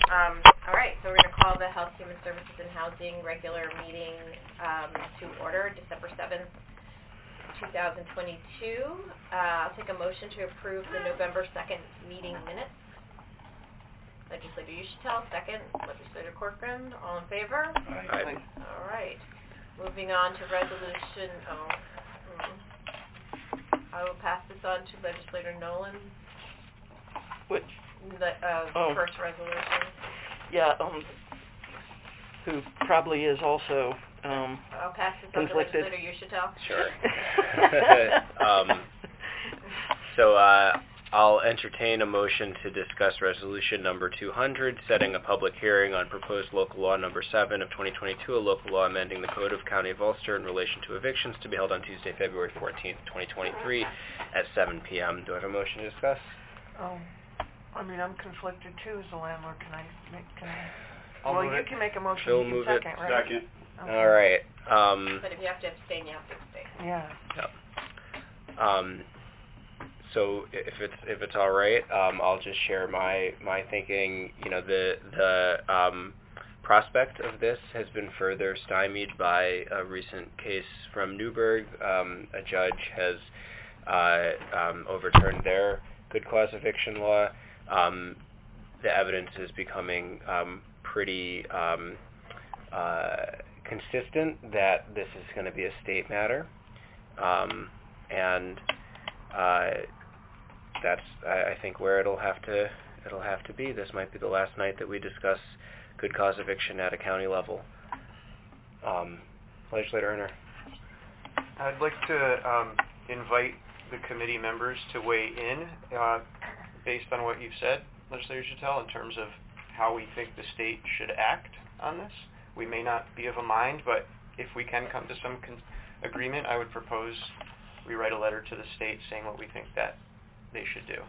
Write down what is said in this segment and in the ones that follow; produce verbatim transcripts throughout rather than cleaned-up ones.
Um, all right, so we're going to call the Health, Human Services, and Housing regular meeting um, to order, December seventh, two thousand twenty-two. Uh, I'll take a motion to approve the November second meeting minutes. Legislator Uschitel, second. Legislator Corcoran, all in favor? Aye. Aye. All right. Moving on to resolution. Oh, hmm. I will pass this on to Legislator Nolan. Which? The uh, oh. first resolution. Yeah, um, who probably is also um, I'll pass this conflicted. on to Legislator Uschitel. Sure. um, so uh, I'll entertain a motion to discuss resolution number two hundred, setting a public hearing on proposed local law number seven of twenty twenty-two, a local law amending the Code of County of Ulster in relation to evictions, to be held on Tuesday, February fourteenth, twenty twenty-three at seven p.m. Do I have a motion to discuss? Oh. I mean, I'm conflicted too as a landlord. Can I make, can I? I'll well, move you it. can make a motion. Phil, you move can it. second, right? Second. Okay. All right. Um, But if you have to abstain, you have to abstain. Yeah. Yep. Um, so if it's if it's all right, um, I'll just share my my thinking. You know, the the um, prospect of this has been further stymied by a recent case from Newburgh. Um, a judge has uh, um, overturned their good cause eviction law. Um, the evidence is becoming um, pretty um, uh, consistent that this is going to be a state matter, um, and uh, that's I, I think where it'll have to it'll have to be. This might be the last night that we discuss good cause eviction at a county level. Um, Legislator Erner. I'd like to um, invite the committee members to weigh in uh, based on what you've said, Legislator Uschitel, in terms of how we think the state should act on this. We may not be of a mind, but if we can come to some con- agreement, I would propose we write a letter to the state saying what we think that they should do.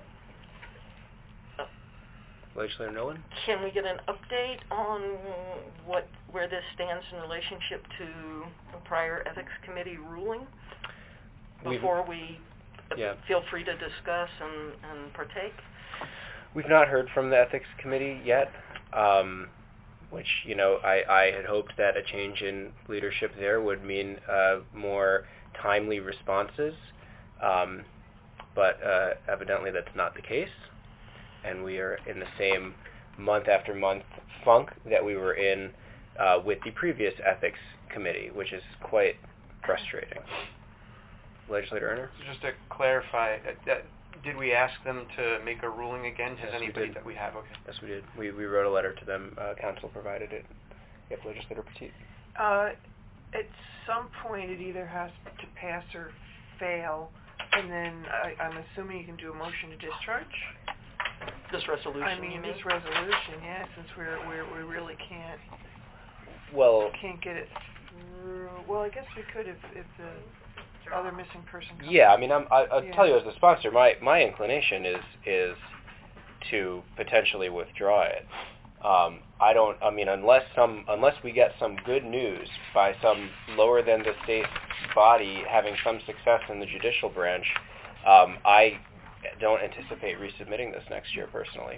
Legislator Nolan? Can we get an update on what where this stands in relationship to the prior ethics committee ruling before we yeah. feel free to discuss and, and partake? We've not heard from the ethics committee yet, um, which, you know, I, I had hoped that a change in leadership there would mean uh, more timely responses, um, but uh, evidently that's not the case. And we are in the same month after month funk that we were in uh, with the previous ethics committee, which is quite frustrating. Legislator Erner? Just to clarify, uh, that, did we ask them to make a ruling again? Has Yes, we anybody did. that we have? Okay. Yes, we did. We we wrote a letter to them. Uh, council provided it. Yep, Legislator Petit. Uh, at some point, it either has to pass or fail, and then I, I'm assuming you can do a motion to discharge. This resolution, I you mean, mean? this resolution, yeah, since we're we're we really can't Well, can't get it through. Well, I guess we could if if the other missing person comes. yeah. I mean, I'm, I, I'll Yeah. tell you as the sponsor, my my inclination is is to potentially withdraw it. Um, I don't. I mean, unless some unless we get some good news by some lower than the state body having some success in the judicial branch, um, I don't anticipate resubmitting this next year personally.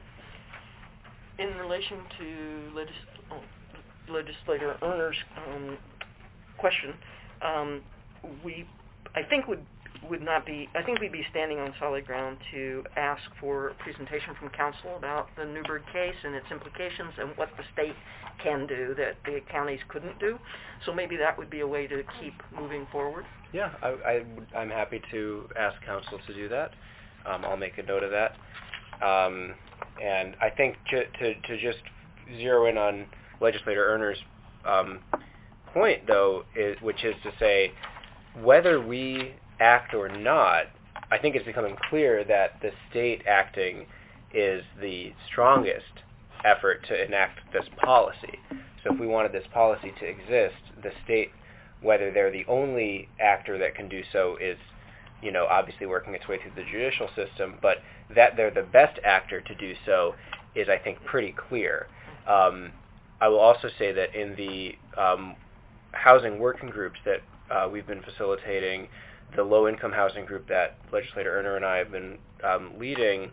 In relation to legis- oh, Legislator Erner's um, question, um, we, I think would would not be. I think we'd be standing on solid ground to ask for a presentation from council about the Newburgh case and its implications and what the state can do that the counties couldn't do. So maybe that would be a way to keep moving forward. Yeah, I, I would- I'm happy to ask council to do that. Um, I'll make a note of that. Um, and I think ju- to to just zero in on Legislator Erner's um, point, though, is, which is to say, whether we act or not, I think it's becoming clear that the state acting is the strongest effort to enact this policy. So if we wanted this policy to exist, the state, whether they're the only actor that can do so, is, you know, obviously working its way through the judicial system, but that they're the best actor to do so is, I think, pretty clear. Um, I will also say that in the um, housing working groups that uh, we've been facilitating, the low-income housing group that Legislator Erner and I have been um, leading,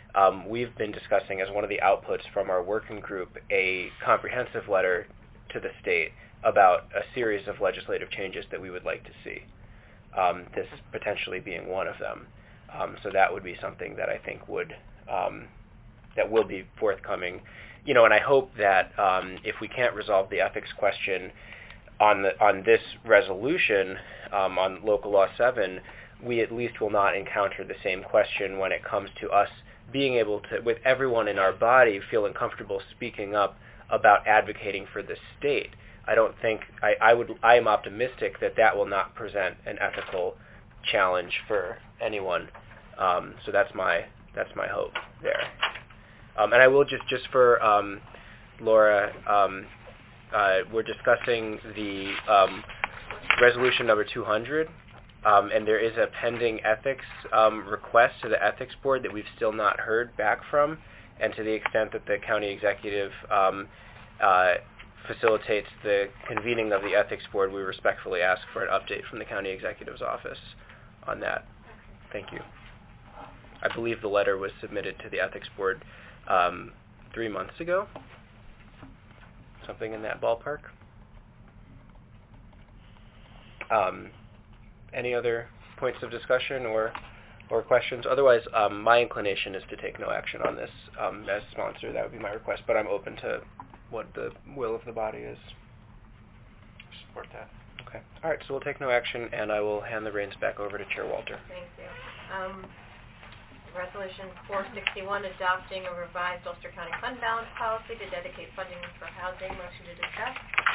um, we've been discussing as one of the outputs from our working group a comprehensive letter to the state about a series of legislative changes that we would like to see, um, this potentially being one of them. Um, so that would be something that I think would, um, that will be forthcoming. You know, and I hope that um, if we can't resolve the ethics question on the on this resolution, um, on Local Law seven, we at least will not encounter the same question when it comes to us being able to, with everyone in our body, feeling comfortable speaking up about advocating for the state. I don't think, I, I would, I am optimistic that that will not present an ethical challenge for anyone. Um, so that's my, that's my hope there. Um, and I will just, just for um, Laura, um, uh, we're discussing the um, resolution number two hundred, um, and there is a pending ethics um, request to the ethics board that we've still not heard back from. And to the extent that the county executive um, uh, facilitates the convening of the ethics board, we respectfully ask for an update from the county executive's office on that. Thank you. I believe the letter was submitted to the ethics board um, three months ago, something in that ballpark. Um, any other points of discussion or or questions? Otherwise, um, my inclination is to take no action on this um, as sponsor. That would be my request, but I'm open to what the will of the body is. Support that. Okay. All right, so we'll take no action, and I will hand the reins back over to Chair Walter. Thank you. Um, Resolution four sixty-one, adopting a revised Ulster County fund balance policy to dedicate funding for housing. Motion to discuss.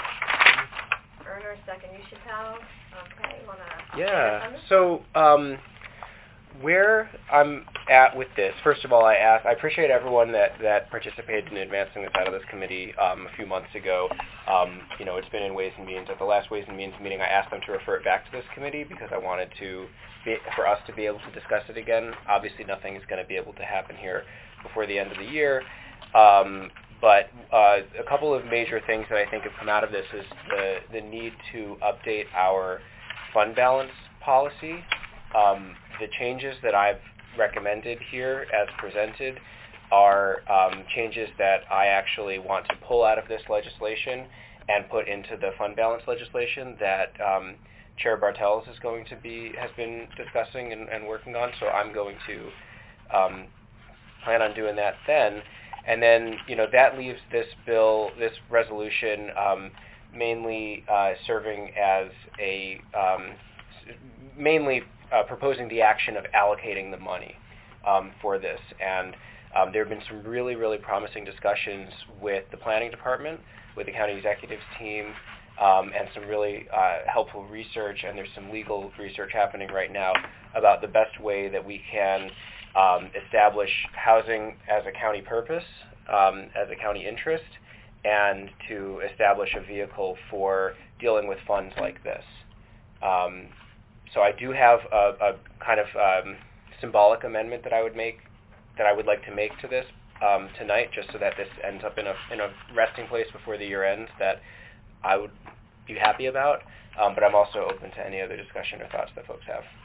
Erner, second. Uchitel. Okay, you want to... Yeah. So, um, where I'm at with this, first of all, I ask, I appreciate everyone that, that participated in advancing this out of this committee um, a few months ago. Um, you know, it's been in Ways and Means. At the last Ways and Means meeting, I asked them to refer it back to this committee because I wanted to, be, for us to be able to discuss it again. Obviously, nothing is going to be able to happen here before the end of the year. Um, but uh, a couple of major things that I think have come out of this is the, the need to update our fund balance policy. Um, the changes that I've recommended here as presented are um, changes that I actually want to pull out of this legislation and put into the fund balance legislation that um, Chair Bartels is going to be, has been discussing and, and working on. So I'm going to um, plan on doing that then. And then, you know, that leaves this bill, this resolution, um, mainly uh, serving as a, um, mainly uh, proposing the action of allocating the money um, for this. And um, there have been some really, really promising discussions with the planning department, with the county executives team, um, and some really uh, helpful research, and there's some legal research happening right now about the best way that we can um, establish housing as a county purpose, um, as a county interest, and to establish a vehicle for dealing with funds like this. Um, so I do have a, a kind of um, symbolic amendment that I would make, that I would like to make to this um, tonight, just so that this ends up in a in a resting place before the year ends that I would be happy about. Um, but I'm also open to any other discussion or thoughts that folks have.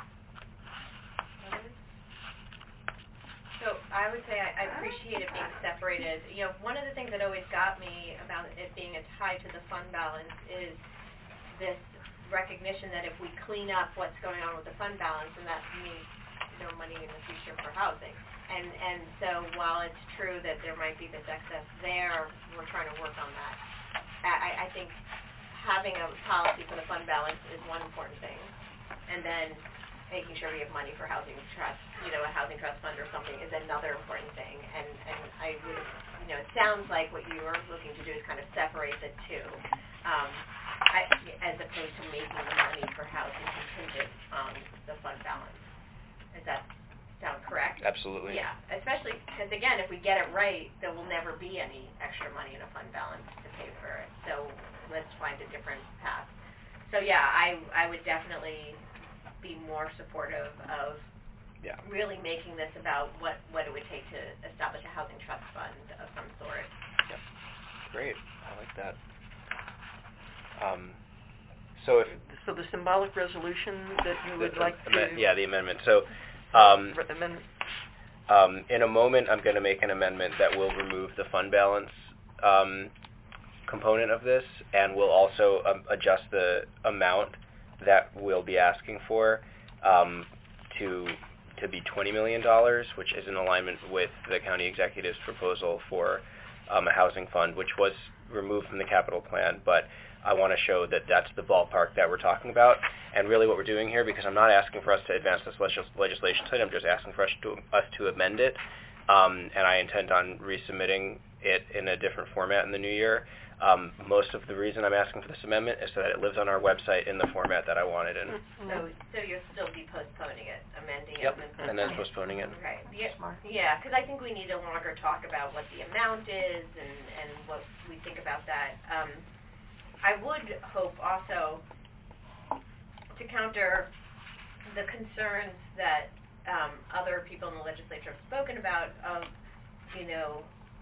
So I would say I, I appreciate it being separated. You know, one of the things that always got me about it being a tie to the fund balance is this recognition that if we clean up what's going on with the fund balance, and that means no money in the future for housing. And and so while it's true that there might be this excess there, we're trying to work on that. I, I think having a policy for the fund balance is one important thing, and then making sure we have money for housing trust, you know, a housing trust fund or something is another important thing. And, and I would, you know, it sounds like what you were looking to do is kind of separate the two, um, I, as opposed to making the money for housing contingent on the fund balance. Does that sound correct? Absolutely. Yeah, especially because, again, if we get it right, there will never be any extra money in a fund balance to pay for it. So let's find a different path. So, yeah, I, I would definitely be more supportive of yeah. really making this about what, what it would take to establish a housing trust fund of some sort. Yep. Great. I like that. Um, so if So the symbolic resolution that you would the, like the, to... yeah, the amendment. So, um, Amendment. Um, in a moment, I'm going to make an amendment that will remove the fund balance um, component of this, and will also um, adjust the amount that we'll be asking for um, to to be twenty million dollars, which is in alignment with the county executive's proposal for um, a housing fund, which was removed from the capital plan, but I want to show that that's the ballpark that we're talking about. And really what we're doing here, because I'm not asking for us to advance this legis- legislation today, I'm just asking for us to, us to amend it, um, and I intend on resubmitting it in a different format in the new year. Um, most of the reason I'm asking for this amendment is so that it lives on our website in the format that I want it in. So, so you'll still be postponing it, amending Yep, it? and then postponing it. Right. Yeah, Smart. yeah, because I think we need a longer talk about what the amount is and, and what we think about that. Um, I would hope also to counter the concerns that um, other people in the legislature have spoken about of, you know,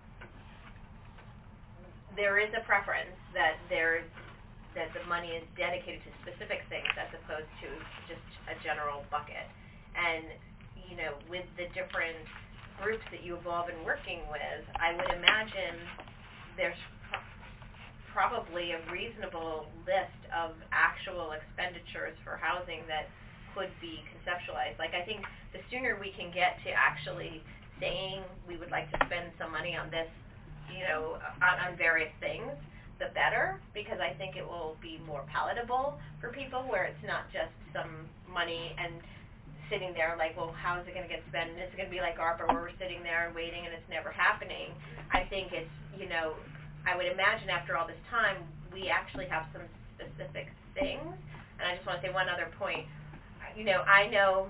there is a preference that there's that the money is dedicated to specific things as opposed to just a general bucket. And, you know, with the different groups that you have all been working with, I would imagine there's pro- probably a reasonable list of actual expenditures for housing that could be conceptualized. Like, I think the sooner we can get to actually saying we would like to spend some money on this, you know, on, on various things, the better, because I think it will be more palatable for people where it's not just some money and sitting there like, well, how is it going to get spent? And it's going to be like ARPA where we're sitting there and waiting and it's never happening. I think it's, you know, I would imagine after all this time, we actually have some specific things. And I just want to say one other point. You know, I know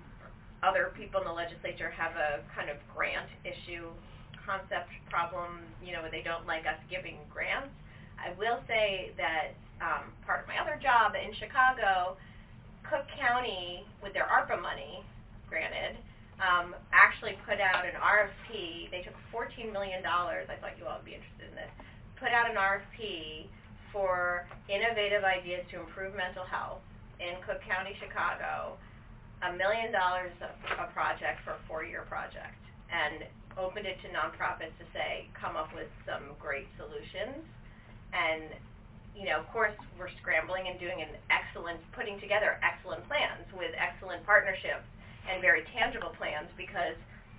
other people in the legislature have a kind of grant issue concept problem, you know, they don't like us giving grants. I will say that um, part of my other job in Chicago, Cook County, with their ARPA money, granted, um, actually put out an R F P. They took fourteen million dollars, I thought you all would be interested in this, put out an R F P for innovative ideas to improve mental health in Cook County, Chicago, a million dollars a, a project for a four-year project, and opened it to nonprofits to say, come up with some great solutions. And, you know, of course, we're scrambling and doing an excellent, putting together excellent plans with excellent partnerships and very tangible plans, because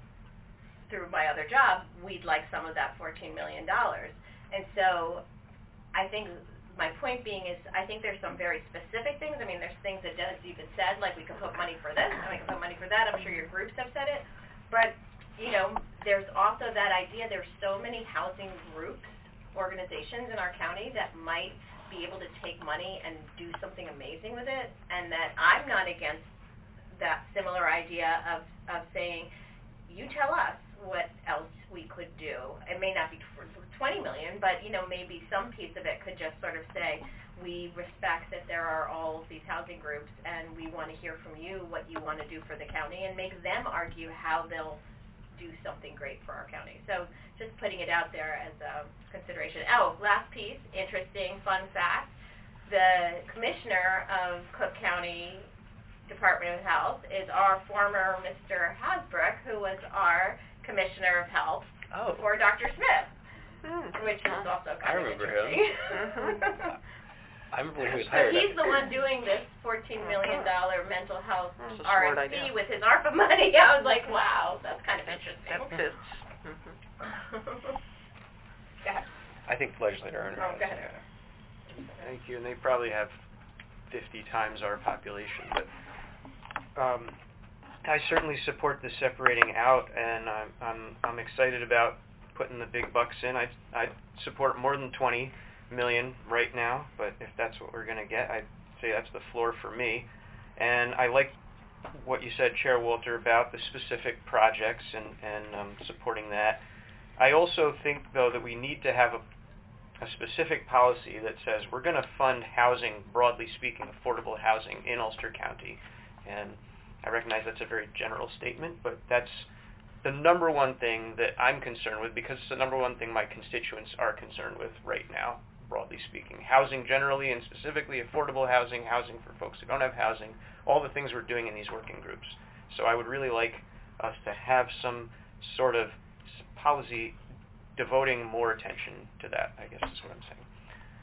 through my other job, we'd like some of that fourteen million dollars. And so I think my point being is I think there's some very specific things. I mean, there's things that Dennis even said, like we can put money for this and we can put money for that. I'm sure your groups have said it. But, you know, there's also that idea there's so many housing groups, organizations in our county that might be able to take money and do something amazing with it, and that I'm not against that similar idea of, of saying, you tell us what else we could do. It may not be for twenty million dollars, but, you know, maybe some piece of it could just sort of say, we respect that there are all of these housing groups, and we want to hear from you what you want to do for the county, and make them argue how they'll do something great for our county. So just putting it out there as a consideration. Oh, last piece, interesting fun fact. The commissioner of Cook County Department of Health is our former Mister Hasbrook, who was our commissioner of health Oh. for Doctor Smith, Hmm. which is also I kind of remember him. interesting. I remember when he was So hired. he's the one doing this fourteen million dollars mental health That's a R smart F P idea. with his ARPA money. I was like, wow, that's kind of interesting. That fits. Mhm. Go ahead. I think legislator Erner. Oh, go ahead. Thank you, and they probably have fifty times our population, but um, I certainly support the separating out, and I'm I'm I'm excited about putting the big bucks in. I I support more than twenty million right now, but if that's what we're going to get, I'd say that's the floor for me. And I like what you said, Chair Walter, about the specific projects and and um, supporting that. I also think, though, that we need to have a a specific policy that says we're going to fund housing, broadly speaking, affordable housing in Ulster County. And I recognize that's a very general statement, but that's the number one thing that I'm concerned with, because it's the number one thing my constituents are concerned with right now, broadly speaking. Housing generally, and specifically affordable housing, housing for folks who don't have housing, all the things we're doing in these working groups. So I would really like us to have some sort of s- policy devoting more attention to that, I guess is what I'm saying.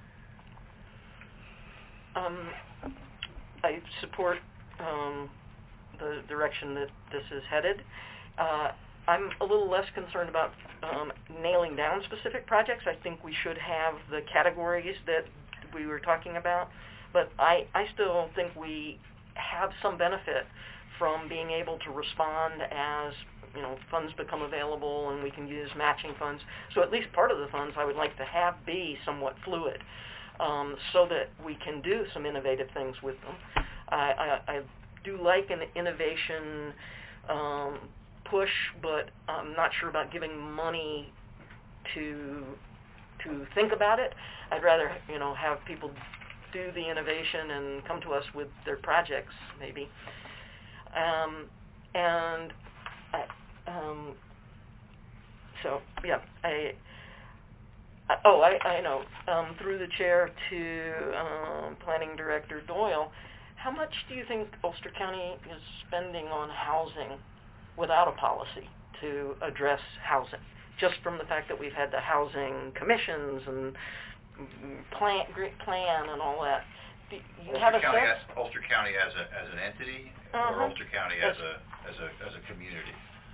Um, I support um, the direction that this is headed. Uh, I'm a little less concerned about um, nailing down specific projects. I think we should have the categories that we were talking about, but I, I still think we have some benefit from being able to respond as, you know, funds become available and we can use matching funds. So at least part of the funds I would like to have be somewhat fluid, um, so that we can do some innovative things with them. I, I, I do like an innovation um, push, but I'm not sure about giving money to to think about it. I'd rather, you know, have people do the innovation and come to us with their projects, maybe. Um, and I, um, so, yeah, I, I oh, I, I know, um, through the chair to um, Planning Director Doyle, how much do you think Ulster County is spending on housing without a policy to address housing? Just from the fact that we've had the housing commissions and plan, plan and all that. Do you Ulster have a County sense? As, Ulster County as a as an entity, Uh-huh. or Ulster County as Yes. a as a as a community.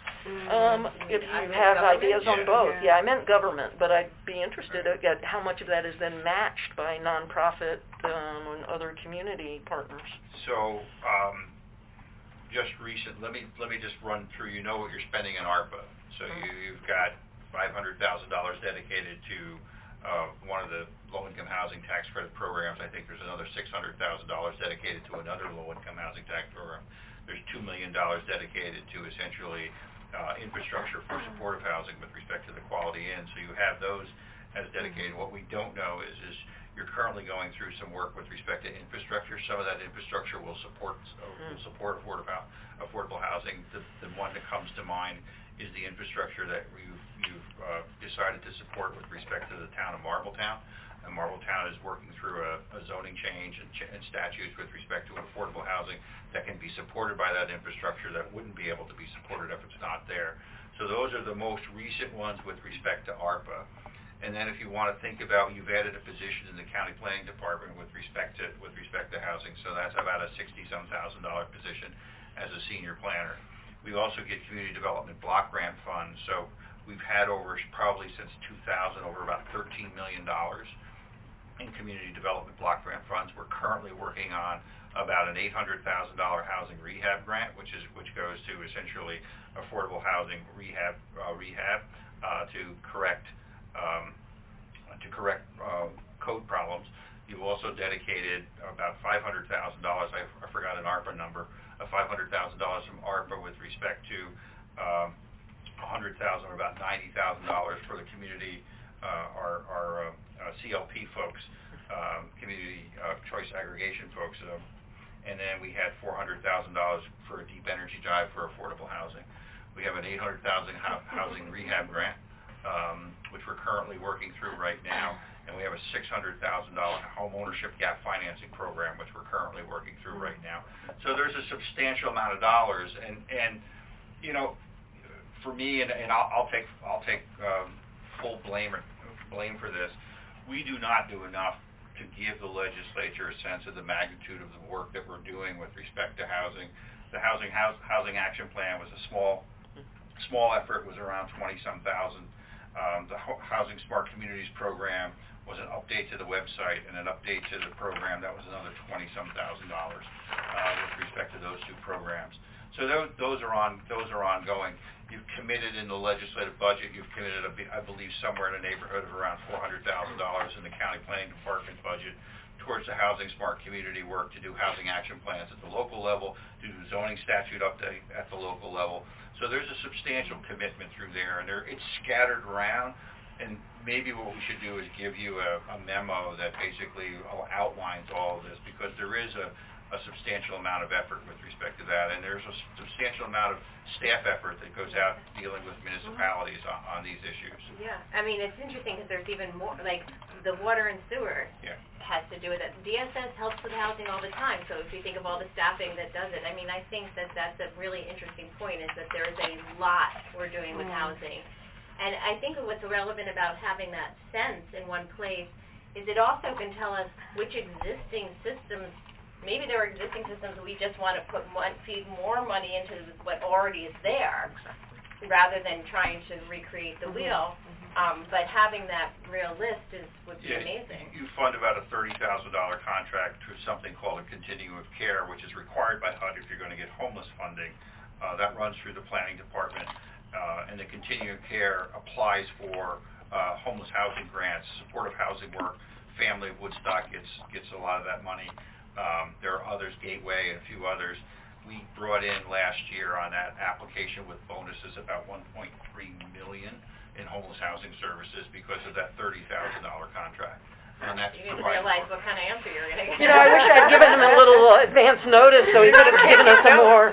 Um, if you I think have government? ideas on Yeah. both. Yeah. Yeah, I meant government, but I'd be interested at how much of that is then matched by nonprofit um, and other community partners. So, um, just recent. Let me let me just run through. You know what you're spending in ARPA. So Mhm. you you've got five hundred thousand dollars dedicated to uh, one of the low-income housing tax credit programs. I think there's another six hundred thousand dollars dedicated to another low-income housing tax program. There's two million dollars dedicated to essentially uh, infrastructure for supportive housing with respect to the Quality Inn. So you have those as dedicated. What we don't know is is you're currently going through some work with respect to infrastructure. Some of that infrastructure will support uh, will support affordable affordable housing. The, the one that comes to mind is the infrastructure that you've, you've uh, decided to support with respect to the town of Marbletown. And Marbletown is working through a, a zoning change and, ch- and statutes with respect to affordable housing that can be supported by that infrastructure that wouldn't be able to be supported if it's not there. So those are the most recent ones with respect to ARPA. And then if you want to think about, you've added a position in the county planning department with respect to with respect to housing. So that's about a sixty-some thousand dollar position as a senior planner. We also get community development block grant funds. So we've had over, probably since two thousand, over about thirteen million dollars in community development block grant funds. We're currently working on about an eight hundred thousand dollars housing rehab grant, which is which goes to essentially affordable housing rehab uh, rehab uh, to correct um, to correct uh, code problems. You've also dedicated about five hundred thousand dollars. I, I forgot an ARPA number. Of five hundred thousand dollars from ARPA with respect to um, one hundred thousand dollars or about ninety thousand dollars for the community, uh, our, our uh, uh, C L P folks, um, community uh, choice aggregation folks. Um, and then we had four hundred thousand dollars for a deep energy drive for affordable housing. We have an eight hundred thousand dollars ho- housing rehab grant, um, which we're currently working through right now. And we have a six hundred thousand dollars home ownership gap financing program, which we're currently working through right now. So there's a substantial amount of dollars, and, and you know, for me, and, and I'll, I'll take I'll take um, full blame blame for this. We do not do enough to give the legislature a sense of the magnitude of the work that we're doing with respect to housing. The housing house, housing action plan was a small small effort. It was around twenty some thousand. Um, the Ho- Housing Smart Communities program was an update to the website, and an update to the program that was another twenty some thousand dollars uh, with respect to those two programs. So those, those are on those are ongoing. You've committed in the legislative budget. You've committed, a, I believe, somewhere in the neighborhood of around four hundred thousand dollars in the county planning department budget towards the Housing Smart Community work, to do housing action plans at the local level, to do zoning statute update at the local level. So there's a substantial commitment through there, and there, it's scattered around. And maybe what we should do is give you a, a memo that basically outlines all of this, because there is a, a substantial amount of effort with respect to that, and there's a substantial amount of staff effort that goes out dealing with municipalities on, on these issues. Yeah, I mean, it's interesting because there's even more, like, the water and sewer Yeah. has to do with it. D S S helps with housing all the time, so if you think of all the staffing that does it, I mean, I think that that's a really interesting point, is that there is a lot we're doing with Mm. housing. And I think what's relevant about having that sense in one place is it also can tell us which existing systems, maybe there are existing systems we just want to put mon- feed more money into what already is there, rather than trying to recreate the wheel. Um, but having that real list is would be Yeah, amazing. You fund about a thirty thousand dollar contract to something called a continuum of care, which is required by H U D if you're going to get homeless funding. Uh, that runs through the planning department, uh, and the continuum of care applies for uh, homeless housing grants, supportive housing work. Family of Woodstock gets gets a lot of that money. Um, there are others, Gateway and a few others. We brought in last year on that application with bonuses about one point three million dollars in homeless housing services because of that thirty thousand dollar contract. And that's You didn't provided realize for- what kind of answer you were going to get. You know, I wish I'd given him a little uh, advance notice so he could have given us a more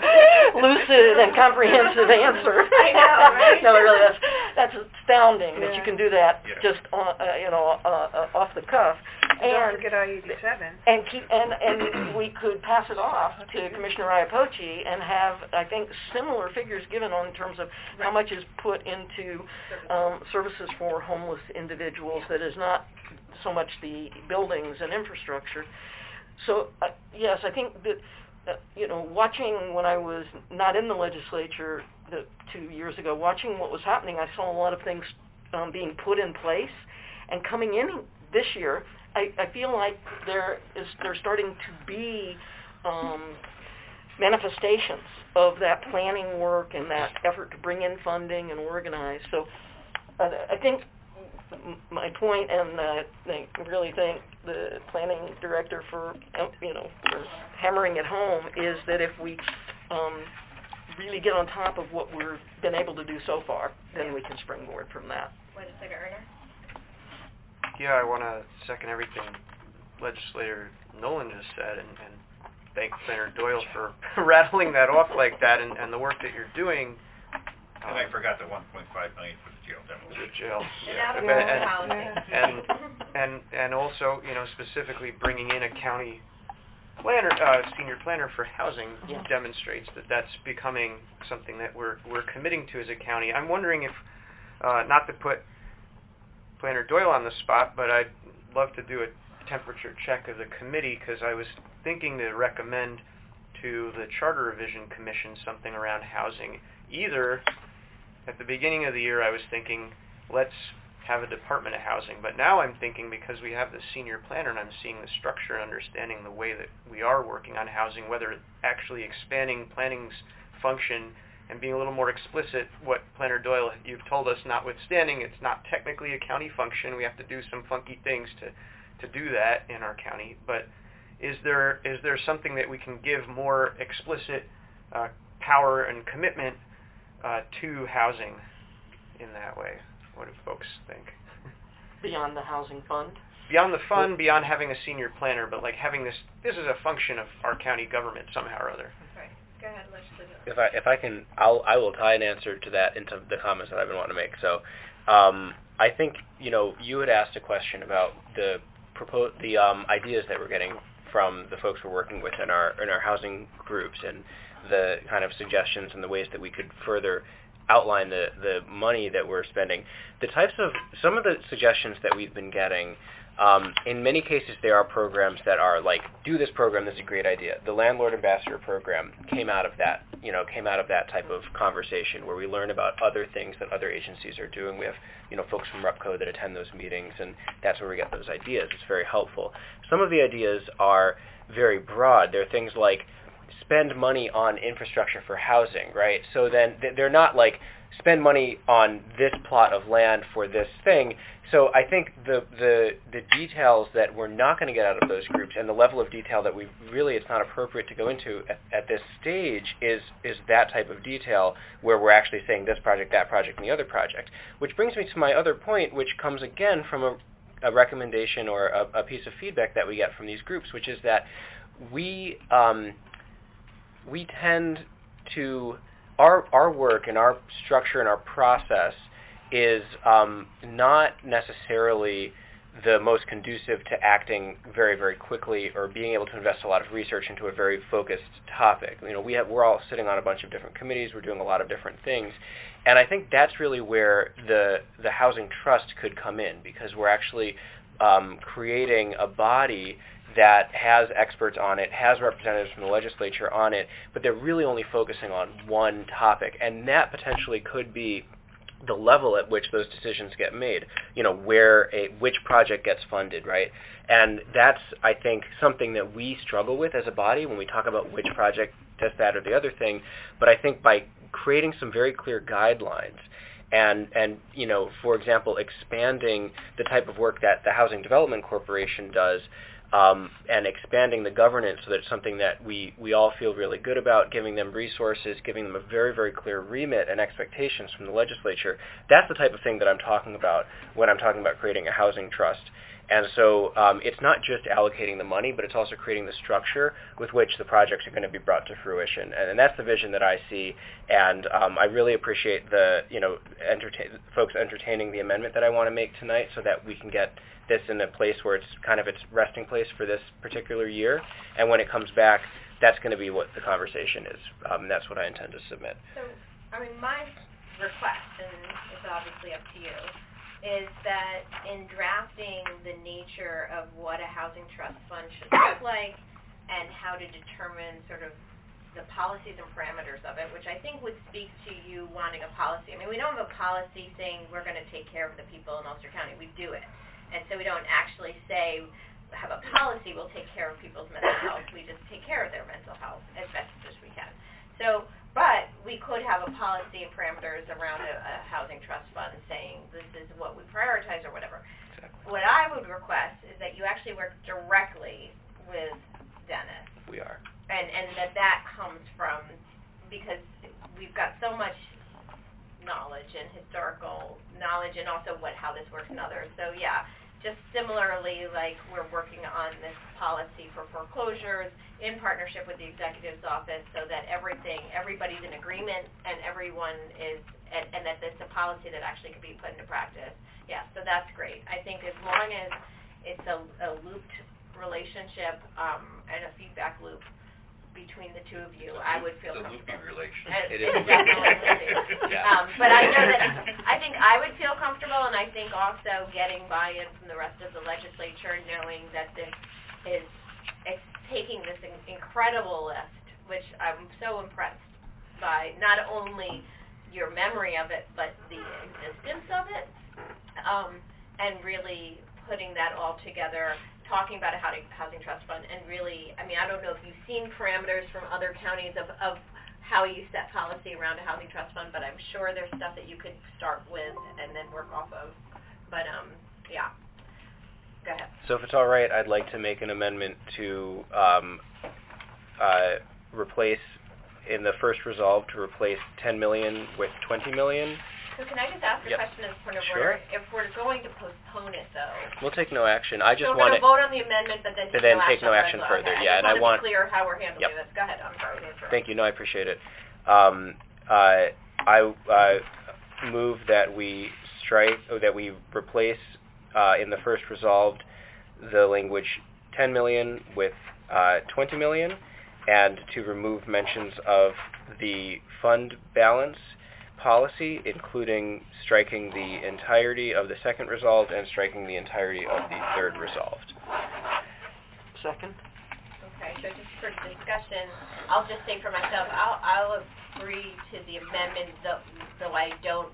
lucid and comprehensive answer. I know, right? No, really, that's, that's astounding that you Yeah. can do that Yeah. just, on, uh, you know, uh, uh, off the cuff. Don't And forget I eighty-seven. and keep and and we could pass it off to Commissioner Iapoce and have, I think, similar figures given on in terms of how much is put into um, services for homeless individuals that is not so much the buildings and infrastructure. So uh, yes, I think that uh, you know, watching when I was not in the legislature the, two years ago, watching what was happening, I saw a lot of things um, being put in place, and coming in this year, I, I feel like there is there's starting to be um, manifestations of that planning work and that effort to bring in funding and organize. So uh, I think m- my point, and uh, I really thank the planning director for uh, you know for hammering it home, is that if we um, really get on top of what we've been able to do so far, then we can springboard from that. Legislator Erner? Yeah, I want to second everything Legislator Nolan just said, and, and thank Senator Doyle for rattling that off like that, and, and the work that you're doing. And I forgot the one point five million for the jail demo. The jail. And Yeah. out of And- rural and- housing. and and and also, you know, specifically bringing in a county planner, uh, senior planner for housing Yeah. demonstrates that that's becoming something that we're we're committing to as a county. I'm wondering if, uh, not to put Planner Doyle on the spot, but I'd love to do a temperature check of the committee, because I was thinking to recommend to the Charter Revision Commission something around housing. Either at the beginning of the year I was thinking, let's have a Department of Housing, but now I'm thinking, because we have the senior planner and I'm seeing the structure and understanding the way that we are working on housing, whether actually expanding planning's function and being a little more explicit, what Planner Doyle, you've told us, notwithstanding, it's not technically a county function. We have to do some funky things to, to do that in our county. But is there is there something that we can give more explicit uh, power and commitment uh, to housing in that way? What do folks think? Beyond the housing fund? Beyond the fund, beyond having a senior planner, but like having this, this is a function of our county government somehow or other. Right. Go ahead, Legislator. If I if I can, I'll I will tie an answer to that into the comments that I've been wanting to make. So, um, I think you know you had asked a question about the propo- the um, ideas that we're getting from the folks we're working with in our in our housing groups, and the kind of suggestions and the ways that we could further outline the the money that we're spending. The types of some of the suggestions that we've been getting. Um, in many cases, there are programs that are like, do this program, this is a great idea. The Landlord Ambassador program came out of that, you know, came out of that type of conversation where we learn about other things that other agencies are doing. We have, you know, folks from REPCO that attend those meetings, and that's where we get those ideas. It's very helpful. Some of the ideas are very broad. They're things like spend money on infrastructure for housing, right? So then they're not like spend money on this plot of land for this thing. So I think the the the details that we're not going to get out of those groups, and the level of detail that we really it's not appropriate to go into at, at this stage is is that type of detail where we're actually saying this project, that project, and the other project. Which brings me to my other point, which comes again from a, a recommendation or a, a piece of feedback that we get from these groups, which is that we um, we tend to our our work and our structure and our process is um, not necessarily the most conducive to acting very, very quickly or being able to invest a lot of research into a very focused topic. You know, we have, we're all sitting on a bunch of different committees. We're doing a lot of different things. And I think that's really where the, the Housing Trust could come in, because we're actually um, creating a body that has experts on it, has representatives from the legislature on it, but they're really only focusing on one topic. And that potentially could be the level at which those decisions get made, you know, where a, which project gets funded, right? And that's, I think, something that we struggle with as a body when we talk about which project does that or the other thing. But I think by creating some very clear guidelines and, and you know, for example, expanding the type of work that the Housing Development Corporation does, Um, and expanding the governance so that it's something that we, we all feel really good about, giving them resources, giving them a very, very clear remit and expectations from the legislature. That's the type of thing that I'm talking about when I'm talking about creating a housing trust. And so um, it's not just allocating the money, but it's also creating the structure with which the projects are going to be brought to fruition. And, and that's the vision that I see. And um, I really appreciate the, you know, entertain, folks entertaining the amendment that I want to make tonight so that we can get this in a place where it's kind of its resting place for this particular year. And when it comes back, that's going to be what the conversation is. Um, and that's what I intend to submit. So, I mean, my request, and it's obviously up to you, is that in drafting the nature of what a housing trust fund should look like and how to determine sort of the policies and parameters of it, which I think would speak to you wanting a policy. I mean, we don't have a policy saying we're going to take care of the people in Ulster County. We do it. And so we don't actually say, have a policy, we'll take care of people's mental health. We just take care of their mental health as best as we can. So, but we could have a policy and parameters around a, a housing trust fund saying this is what we prioritize or whatever. Exactly. What I would request is that you actually work directly with Dennis. We are. And, and that that comes from, because we've got so much knowledge and historical knowledge and also what how this works in others. So yeah, just similarly, like we're working on this policy for foreclosures in partnership with the executive's office so that everything, everybody's in agreement and everyone is, and, and that it's a policy that actually could be put into practice. Yeah, so that's great. I think as long as it's a, a looped relationship um, and a feedback loop between the two of you, I would feel It's a comfortable. loopy relation. It, It it is. definitely would be. Yeah. Um, but I know that I think I would feel comfortable, and I think also getting buy-in from the rest of the legislature, knowing that this is it's taking this in, incredible list, which I'm so impressed by, not only your memory of it, but the existence of it, um, and really putting that all together, talking about a housing, housing trust fund, and really, I mean, I don't know if you've seen parameters from other counties of, of how you set policy around a housing trust fund, but I'm sure there's stuff that you could start with and then work off of. But, um, yeah. Go ahead. So if it's all right, I'd like to make an amendment to um, uh, replace, in the first resolve, to replace ten million dollars with twenty million dollars. So can I just ask a Yep. question as point of Sure. order? If we're going to postpone it, though, We'll take no action. I just so we're want going to vote on the amendment, but then But take then no take action no on the action resolution. further, Okay, yeah, I and I just want- want to be clear how we're handling Yep. this. Go ahead. I'm sorry to interrupt. Thank you. No, I appreciate it. Um, uh, I uh, move that we strike, or that we replace uh, in the first resolved the language ten million dollars with uh, twenty million dollars, and to remove mentions of the fund balance policy, including striking the entirety of the second resolved and striking the entirety of the third resolved. Second? Okay, so just for discussion, I'll just say for myself, I'll, I'll agree to the amendment, though, though I don't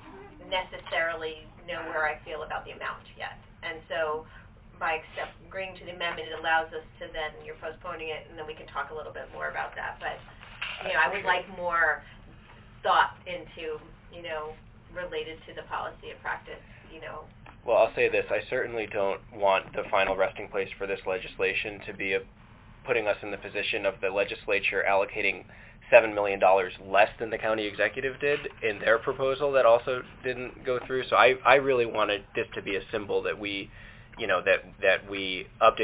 necessarily know where I feel about the amount yet. And so by accept, agreeing to the amendment, it allows us to then, you're postponing it, and then we can talk a little bit more about that. But, you know, I would like more thought into, you know, related to the policy and practice, you know. Well, I'll say this. I certainly don't want the final resting place for this legislation to be a, putting us in the position of the legislature allocating seven million dollars less than the county executive did in their proposal that also didn't go through. So I, I really wanted this to be a symbol that we, you know, that, that we update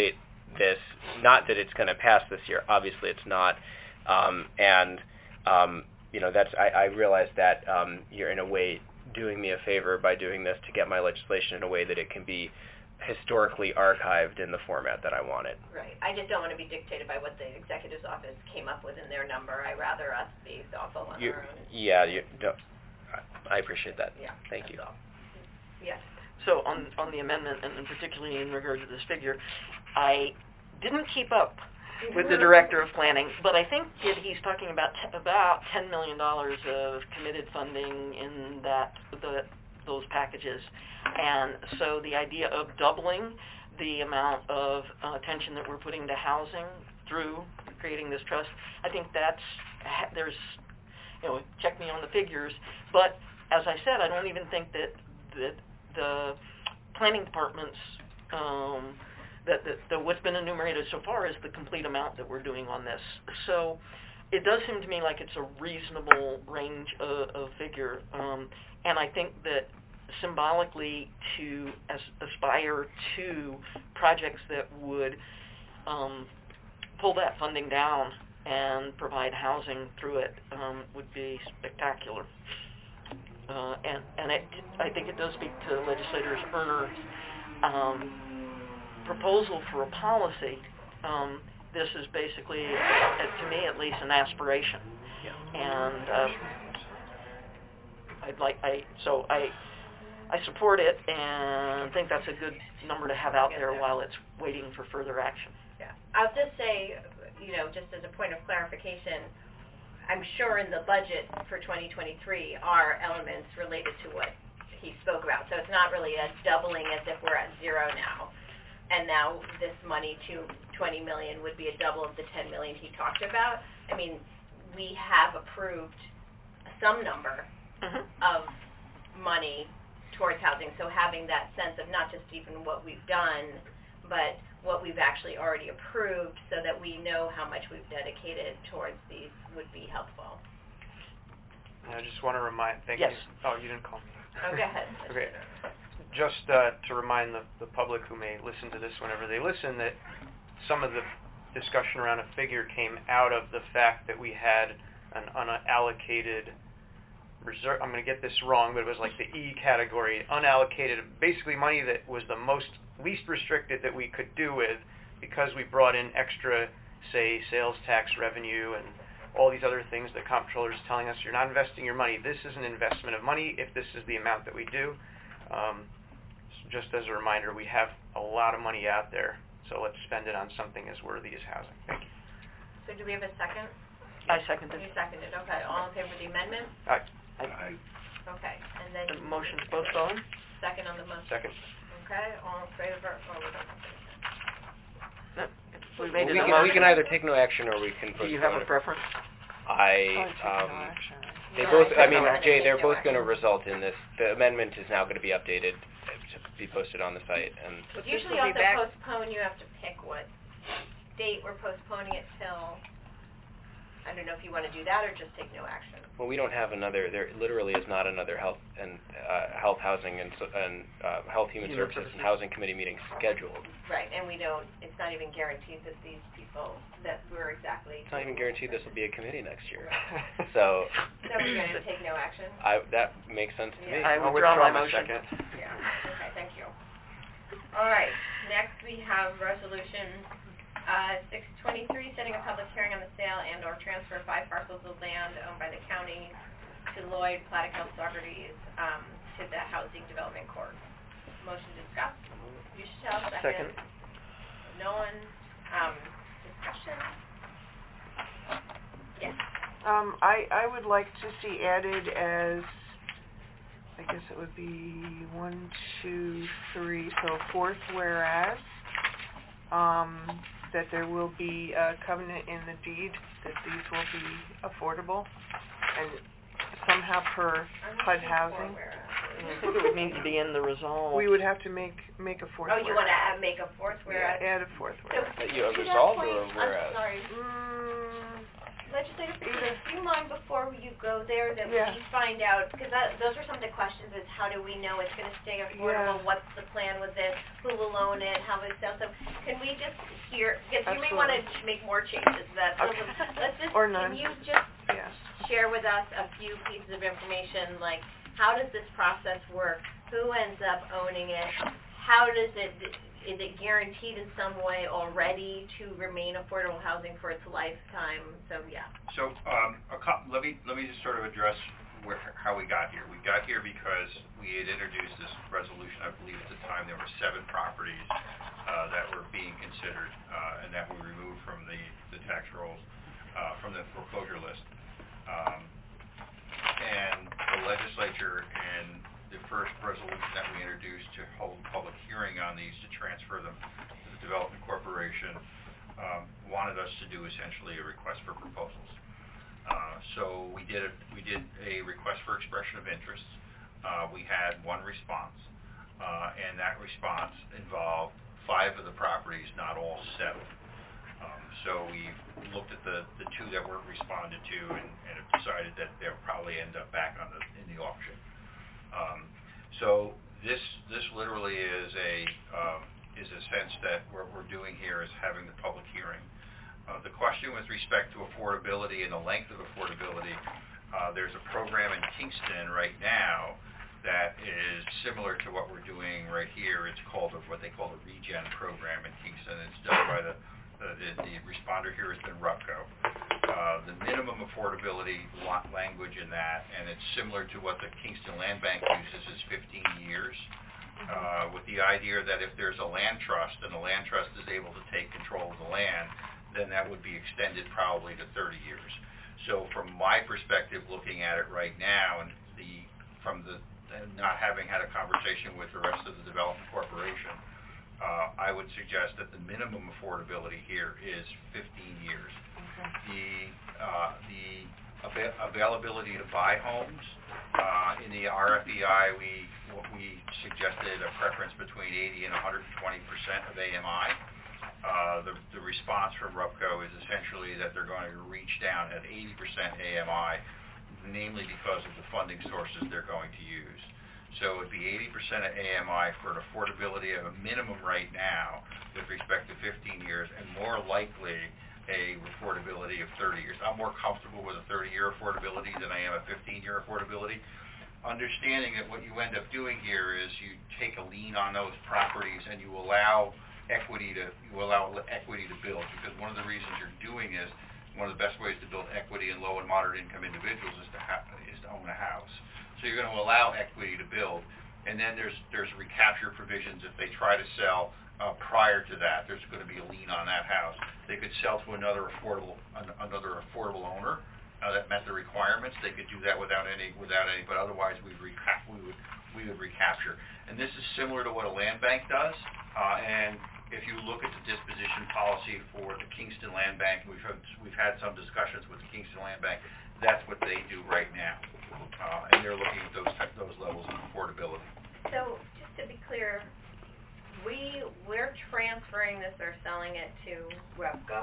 this. Not that it's going to pass this year. Obviously, it's not. Um, and um, you know, that's I, I realize that um, you're in a way doing me a favor by doing this to get my legislation in a way that it can be historically archived in the format that I want it. Right. I just don't want to be dictated by what the executive's office came up with in their number. I rather us be thoughtful on You, our own. yeah, you don't. I appreciate that. Yeah. Thank that's you. all. Yes. So on, on the amendment, and particularly in regard to this figure, I didn't keep up with the Director of Planning, but I think that he's talking about t- about ten million dollars of committed funding in that the, those packages. And so the idea of doubling the amount of uh, attention that we're putting to housing through creating this trust, I think that's, there's, you know, check me on the figures, but as I said, I don't even think that, that the planning department's, um, that, that, that what's been enumerated so far is the complete amount that we're doing on this. So it does seem to me like it's a reasonable range of, of figure, um, and I think that symbolically to as, aspire to projects that would um, pull that funding down and provide housing through it um, would be spectacular. Uh, and and it, I think it does speak to legislators' Erner um, proposal for a policy. Um, this is basically, uh, to me at least, an aspiration. Yeah. And uh, I'd like I so I. I support it and think that's a good number to have out there while it's waiting for further action. Yeah. I'll just say, you know, just as a point of clarification, I'm sure in the budget for twenty twenty-three are elements related to what he spoke about. So it's not really a doubling as if we're at zero now. And now this money to twenty million would be a double of the ten million he talked about. I mean, we have approved some number Mm-hmm. of money towards housing, so having that sense of not just even what we've done, but what we've actually already approved so that we know how much we've dedicated towards these would be helpful. And I just want to remind, thank Yes. you. Oh, you didn't call me. Oh, go ahead. Okay. Just uh, to remind the, the public who may listen to this whenever they listen that some of the discussion around a figure came out of the fact that we had an unallocated reserve, I'm going to get this wrong, but it was like the E category, unallocated, basically money that was the most least restricted that we could do with because we brought in extra, say, sales tax revenue and all these other things that comptrollers is telling us, you're not investing your money. This is an investment of money if this is the amount that we do. Um, so just as a reminder, we have a lot of money out there, so let's spend it on something as worthy as housing. Thank you. So do we have a second? I seconded. You seconded, okay. All in favor of the amendment? All right. Okay, and then... The motion's postponed? Second on the motion. Second. Okay, all in favor, oh, we don't have to. No, we made we, it a can, motion. we can either take no action or we can Do postpone you have a it. preference? I, um, they No, both, I I mean, don't Jay, think they're no both going to action. result in this. The amendment is now going to be updated to be posted on the site. And Usually will on be the back- postpone, you have to pick what date we're postponing it till. I don't know if you want to do that or just take no action. well, we don't have another. There literally is not another health and uh, health, housing, and so, and uh, health, human, Human services, services. and housing committee meetings scheduled. Right, and we don't, it's not even guaranteed that these people, that we're exactly. It's not even guaranteed this will be a committee next year. So, So we're going to take no action? I that makes sense to me. Yeah. I I'll withdraw my my motion. second. Yeah, okay, thank you. All right, next we have resolution uh, six twenty-three, setting a public hearing on the sale and or transfer of five parcels of land owned by the county to Lloyd Platicale Socrates um, to the Housing Development Court. Motion discussed. Yushel, second. Second. Nolan, um, discussion? Yes. Um, I, I would like to see added as, I guess it would be one, two, three, so fourth whereas, um, that there will be a covenant in the deed that these will be affordable and somehow per H U D housing. I think it would need to be in the resolve. We would have to make, make a fourth Oh, you whereas. want to make a fourth whereas? Yeah, add a fourth So, whereas. That you have to that resolved point, or whereas? I'm sorry, Mm, Legislator Either. Peters, do you mind before you go there that Yeah. we find out, because that, those are some of the questions is how do we know it's going to stay affordable? Yeah. What's the plan with this? Who will will own it, how it's done. So can we just hear, because you may Absolutely. want to make more changes to that. So Okay. let's just, Or none. can you just Yes. share with us a few pieces of information, like how does this process work? Who ends up owning it? How does it, is it guaranteed in some way already to remain affordable housing for its lifetime? So, yeah. So, um, a cou- let me, let me just sort of address where, how we got here. We got here because we had introduced this resolution. I believe at the time there were seven properties, uh, that were being considered, uh, and that we removed from the, the tax rolls, uh, from the foreclosure list. Um, and the legislature, in the first resolution that we introduced to hold public hearing on these to transfer them to the Development Corporation, um, wanted us to do essentially a request for proposals. Uh, so we did a, we did a request for expression of interest. Uh, we had one response, uh, and that response involved five of the properties, not all seven. Um, so we looked at the, the two that weren't responded to and, and have decided that they'll probably end up back on the in the auction. Um, so this this literally is a um, is a sense that what we're doing here is having the public hearing. Uh, the question with respect to affordability and the length of affordability, uh, there's a program in Kingston right now that is similar to what we're doing right here. It's called a, what they call the Regen program in Kingston. It's done by the Uh, the, the responder here has been RUPCO. Uh, the minimum affordability la- language in that, and it's similar to what the Kingston Land Bank uses, is fifteen years, uh, with the idea that if there's a land trust and the land trust is able to take control of the land, then that would be extended probably to thirty years. So from my perspective, looking at it right now, and the from the and not having had a conversation with the rest of the Development Corporation, Uh, I would suggest that the minimum affordability here is fifteen years. Okay. The uh, the ava- availability to buy homes, uh, in the R F E I, we we suggested a preference between eighty and one hundred twenty percent of A M I. Uh, the, the response from RUPCO is essentially that they're going to reach down at eighty percent A M I, namely because of the funding sources they're going to use. So it would be eighty percent of A M I for an affordability of a minimum right now with respect to fifteen years, and more likely a affordability of thirty years. I'm more comfortable with a thirty-year affordability than I am a fifteen-year affordability. Understanding that what you end up doing here is you take a lien on those properties and you allow equity to you allow equity to build, because one of the reasons you're doing is one of the best ways to build equity in low and moderate income individuals is to ha- is to own a house. So you're going to allow equity to build, and then there's there's recapture provisions if they try to sell uh, prior to that. There's going to be a lien on that house. They could sell to another affordable an, another affordable owner uh, that met the requirements. They could do that without any without any, but otherwise we'd reca- we would we would recapture. And this is similar to what a land bank does. Uh, and if you look at the disposition policy for the Kingston Land Bank, we've had, we've had some discussions with the Kingston Land Bank. That's what they do right now, uh, and they're looking at those type, those levels of affordability. So, just to be clear, we, we're transferring this or selling it to RUPCO?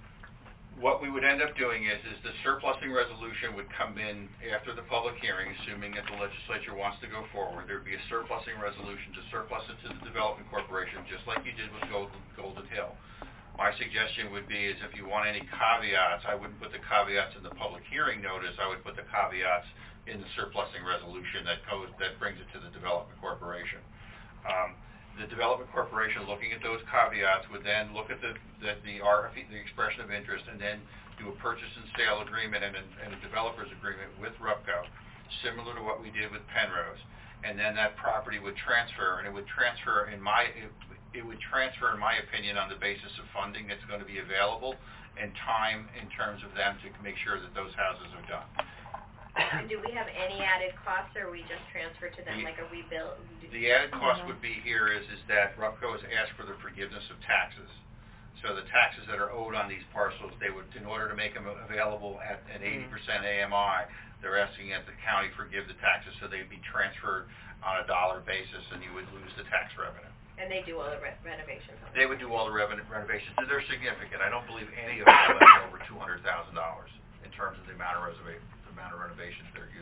What we would end up doing is, is the surplusing resolution would come in after the public hearing, assuming that the legislature wants to go forward. There would be a surplusing resolution to surplus it to the Development Corporation, just like you did with Golden, Golden Hill. My suggestion would be is if you want any caveats, I wouldn't put the caveats in the public hearing notice. I would put the caveats in the surplusing resolution that goes, that brings it to the Development Corporation. Um, the Development Corporation, looking at those caveats, would then look at the the, the R F E, the expression of interest, and then do a purchase and sale agreement and, and a developer's agreement with RUPCO, similar to what we did with Penrose. And then that property would transfer, and it would transfer in my it, it would transfer, in my opinion, on the basis of funding that's going to be available and time in terms of them to make sure that those houses are done. And do we have any added costs, or we just transfer to them The- like a rebuild? The added cost would be here is, is that RUPCO has asked for the forgiveness of taxes. So the taxes that are owed on these parcels, they would, in order to make them available at an eighty percent A M I, they're asking that the county forgive the taxes so they'd be transferred on a dollar basis and you would lose the tax revenue. And they do all the re- renovations on They would do all the reven- renovations, and they're significant. I don't believe any of them are over two hundred thousand dollars in terms of the amount of reserva- the amount of renovations that are used.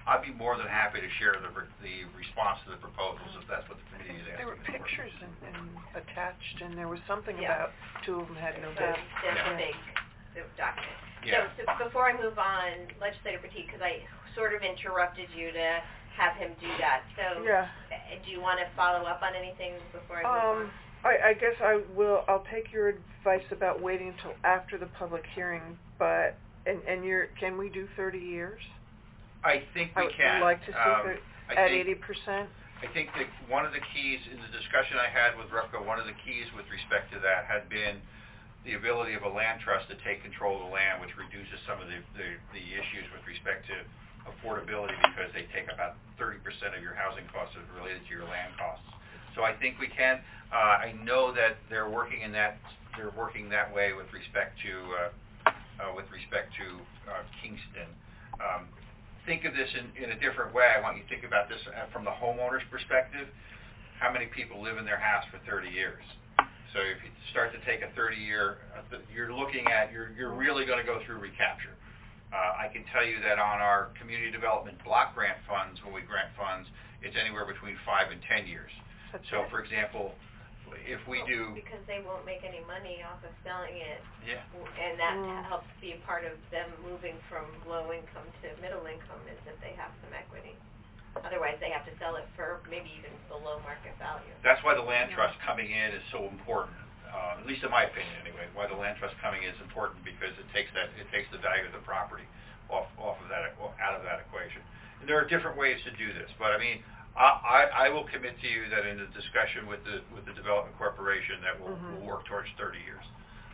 I'd be more than happy to share the, re- the response to the proposals if that's what the committee is asking. There were for. pictures and, and attached, and there was something Yeah. about two of them had no Um, date. There's Yeah. a big the document. Yeah. So, so before I move on, Legislator Petit, because I sort of interrupted you to have him do that, so Yeah. uh, do you want to follow up on anything before I move Um, on? I, I guess I will, I'll take your advice about waiting until after the public hearing, but, and, and you're, can we do thirty years? I think I we would can. like to see Um, thir- I at think- eighty percent. I think that one of the keys in the discussion I had with Rupco, one of the keys with respect to that had been the ability of a land trust to take control of the land, which reduces some of the, the, the issues with respect to affordability because they take about thirty percent of your housing costs as related to your land costs. So I think we can. Uh, I know that they're working in that, they're working that way with respect to, uh, uh, with respect to uh, Kingston. Um, think of this in, in a different way. I want you to think about this uh, from the homeowner's perspective. How many people live in their house for thirty years? So if you start to take a thirty-year, uh, th- you're looking at, you're, you're really going to go through recapture. Uh, I can tell you that on our community development block grant funds, when we grant funds, it's anywhere between five and ten years. That's So, it. for example, if we Well, do, Because they won't make any money off of selling it, yeah, w- and that Mm. helps be a part of them moving from low income to middle income is that they have some equity. Otherwise, they have to sell it for maybe even below market value. that's why the land trust coming in is so important. Uh, at least in my opinion, anyway. Why the land trust coming in is important because it takes that, it takes the value of the property off, off of that, out of that equation. And there are different ways to do this, but I mean, I, I, I will commit to you that in the discussion with the, with the development corporation that we'll, Mhm. we'll work towards thirty years.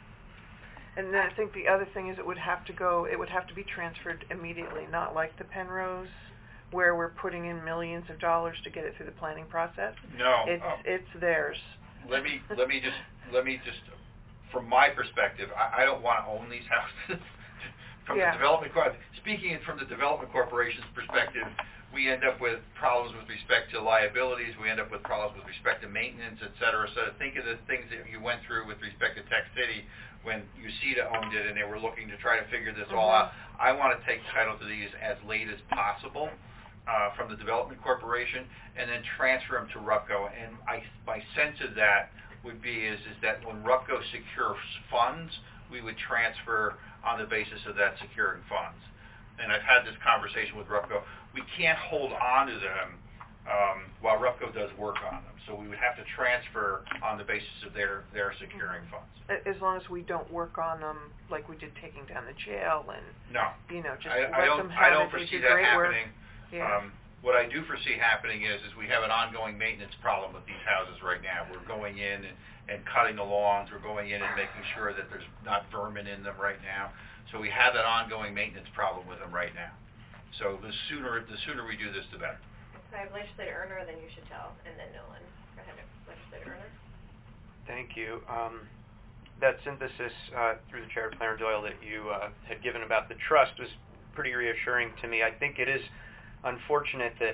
And then I think the other thing is it would have to go, it would have to be transferred immediately, not like the Penrose, where we're putting in millions of dollars to get it through the planning process. No, It's, um, it's theirs. let me, let me just, let me just, from my perspective, I, I don't want to own these houses. From Yeah. the development, cor- speaking it from the development corporation's perspective, we end up with problems with respect to liabilities, we end up with problems with respect to maintenance, et cetera. So think of the things that you went through with respect to Tech City when UCEDA owned it and they were looking to try to figure this all Mhm. out. I want to take title to these as late as possible uh, from the development corporation and then transfer them to Rupco. And I, my sense of that would be is, is that when Rupco secures funds, we would transfer on the basis of that securing funds. And I've had this conversation with Rupco. We can't hold on to them um, while Rupco does work on them. So we would have to transfer on the basis of their, their securing funds. A- As long as we don't work on them like we did taking down the jail and, No, you know, just I, let I don't, them I have don't it. They foresee do that great work. happening. Yeah. Um, what I do foresee happening is, is we have an ongoing maintenance problem with these houses right now. We're going in and, and cutting the lawns. We're going in and making sure that there's not vermin in them right now. So we have that ongoing maintenance problem with them right now. So the sooner, the sooner we do this, the better. So I have Legislator Erner, then you should tell, and then Nolan. Go ahead, Legislator Erner. Thank you. Um, that synthesis uh, through the chair, Clarence Doyle, that you uh, had given about the trust was pretty reassuring to me. I think it is unfortunate that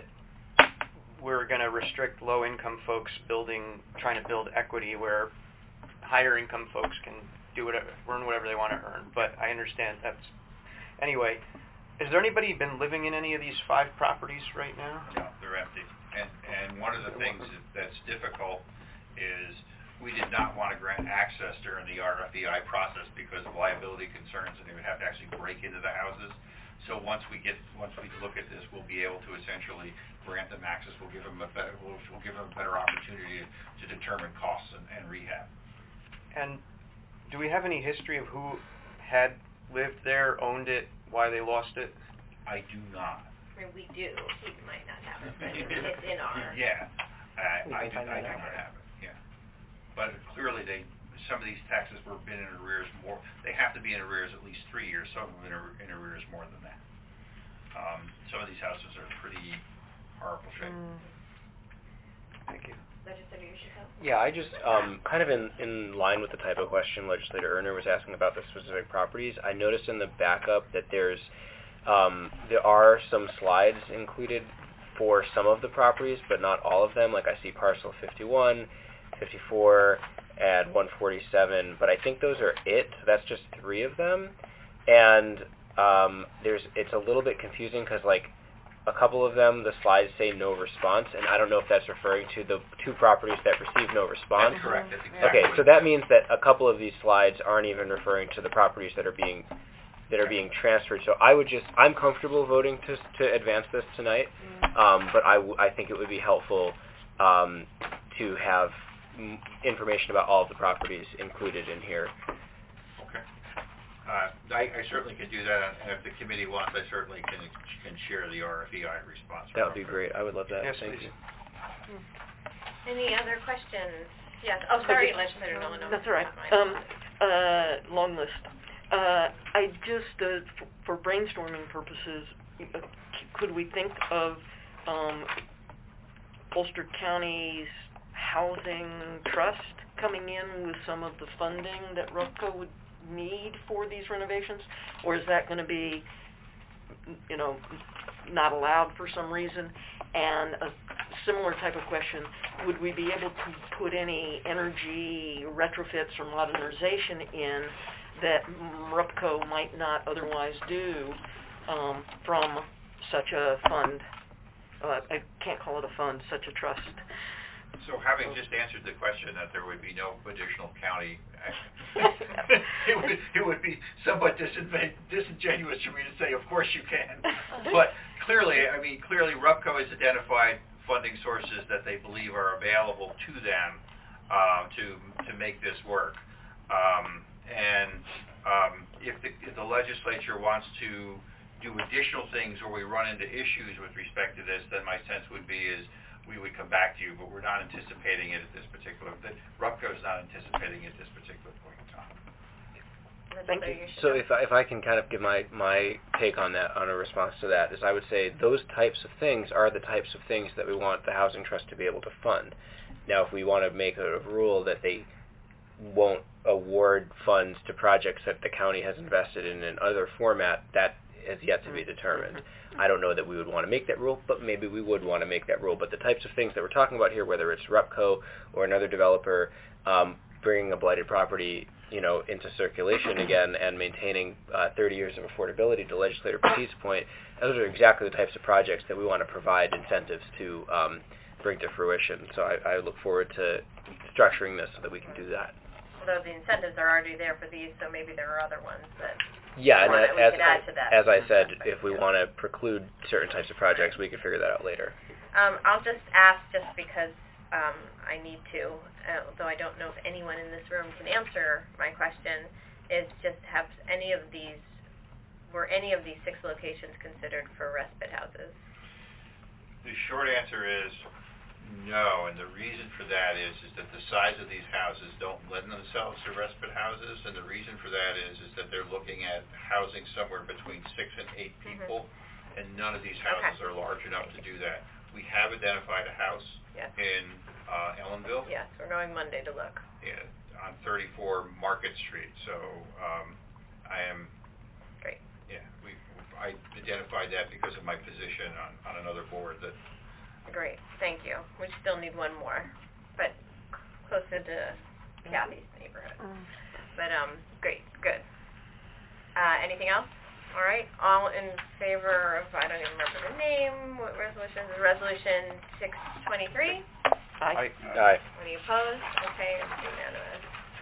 we're going to restrict low-income folks building, trying to build equity where higher-income folks can do whatever, earn whatever they want to earn. But I understand that's anyway. Has there anybody been living in any of these five properties right now? No, they're empty. And, and one of the things that- that's difficult is we did not want to grant access during the R F E I process because of liability concerns, and they would have to actually break into the houses. So once we get, once we look at this, we'll be able to essentially grant them access. We'll give them a better, we'll, we'll give them a better opportunity to determine costs and, and rehab. And do we have any history of who had lived there, owned it, why they lost it? I do not. I mean, we do, he might not have it, but it's in our. Yeah, We I, I can do, find I that do out. not have it, yeah. But clearly they, some of these taxes were been in arrears more, they have to be in arrears at least three years, some of them in ar- in arrears more than that. Um, some of these houses are pretty horrible shape. Mm. Thank you. Legislator Ushiko. Yeah, I just, um, kind of in, in line with the type of question Legislator Erner was asking about the specific properties, I noticed in the backup that there's, um, there are some slides included for some of the properties, but not all of them. Like I see parcel fifty-one, fifty-four, and one forty-seven, but I think those are it. So that's just three of them. And um, there's, it's a little bit confusing because, like, a couple of them, the slides say no response, and I don't know if that's referring to the two properties that received no response. That's correct, that's exactly Okay, what so it that says. means that a couple of these slides aren't even referring to the properties that are being that are being transferred. So I would just, I'm comfortable voting to to advance this tonight, um, but I, w- I think it would be helpful um, to have m- information about all of the properties included in here. Okay. Uh, I, I certainly can do that, and if the committee wants, I certainly can can share the R F E I response. That would be great. I would love that. Yes, Thank please. you. Any other questions? Yes, oh, sorry, just- legislator Nolan. no, That's all right. not mine. Um, uh, long list. Uh, I just, uh, f- for brainstorming purposes, uh, c- could we think of um, Ulster County's housing trust coming in with some of the funding that RUPCO would need for these renovations? Or is that going to be, you know, not allowed for some reason? And a similar type of question, would we be able to put any energy retrofits or modernization in that RUPCO might not otherwise do um, from such a fund? Uh, I can't call it a fund, such a trust. So having just answered the question that there would be no additional county, it would it would be somewhat disinven- disingenuous for me to say, of course you can. But clearly, I mean, clearly RUPCO has identified funding sources that they believe are available to them uh, to to make this work. Um, and um, if, the, if the legislature wants to do additional things or we run into issues with respect to this, then my sense would be is we would come back to you, but we're not anticipating it at this particular, that RUPCO is not anticipating it at this particular point in time. Thank you. should So know. if I, if I can kind of give my, my take on that, on a response to that, is I would say those types of things are the types of things that we want the Housing Trust to be able to fund. Now, if we want to make a rule that they won't award funds to projects that the county has invested in in other format, that is yet to be determined. I don't know that we would want to make that rule, but maybe we would want to make that rule. But the types of things that we're talking about here, whether it's RUPCO or another developer, um, bringing a blighted property, you know, into circulation again and maintaining uh, thirty years of affordability, to Legislator Petit's point, those are exactly the types of projects that we want to provide incentives to um, bring to fruition. So I, I look forward to structuring this so that we can do that. Although the incentives are already there for these, so maybe there are other ones that Yeah, and Or that- we as, could add to that. as I said, if we want to preclude certain types of projects, we can figure that out later. Um, I'll just ask, just because um, I need to, uh, although I don't know if anyone in this room can answer my question, is just have any of these, were any of these six locations considered for respite houses? The short answer is no, and the reason for that is is that the size of these houses don't lend themselves to respite houses, and the reason for that is is that they're looking at housing somewhere between six and eight people, mm-hmm. and none of these houses Okay. are large enough to do that. We have identified a house Yes. in uh, Ellenville, Yes, we're going Monday to look. yeah, on thirty-four Market Street. So um, I am, Great. yeah, we I identified that because of my position on, on another board that. Great, thank you. We still need one more, but closer to Kathy's neighborhood. But, um, great, good. Uh, anything else? All right, all in favor of, I don't even remember the name, what resolution, is it Resolution six twenty-three? Aye. Aye. Any opposed? Okay, it's unanimous.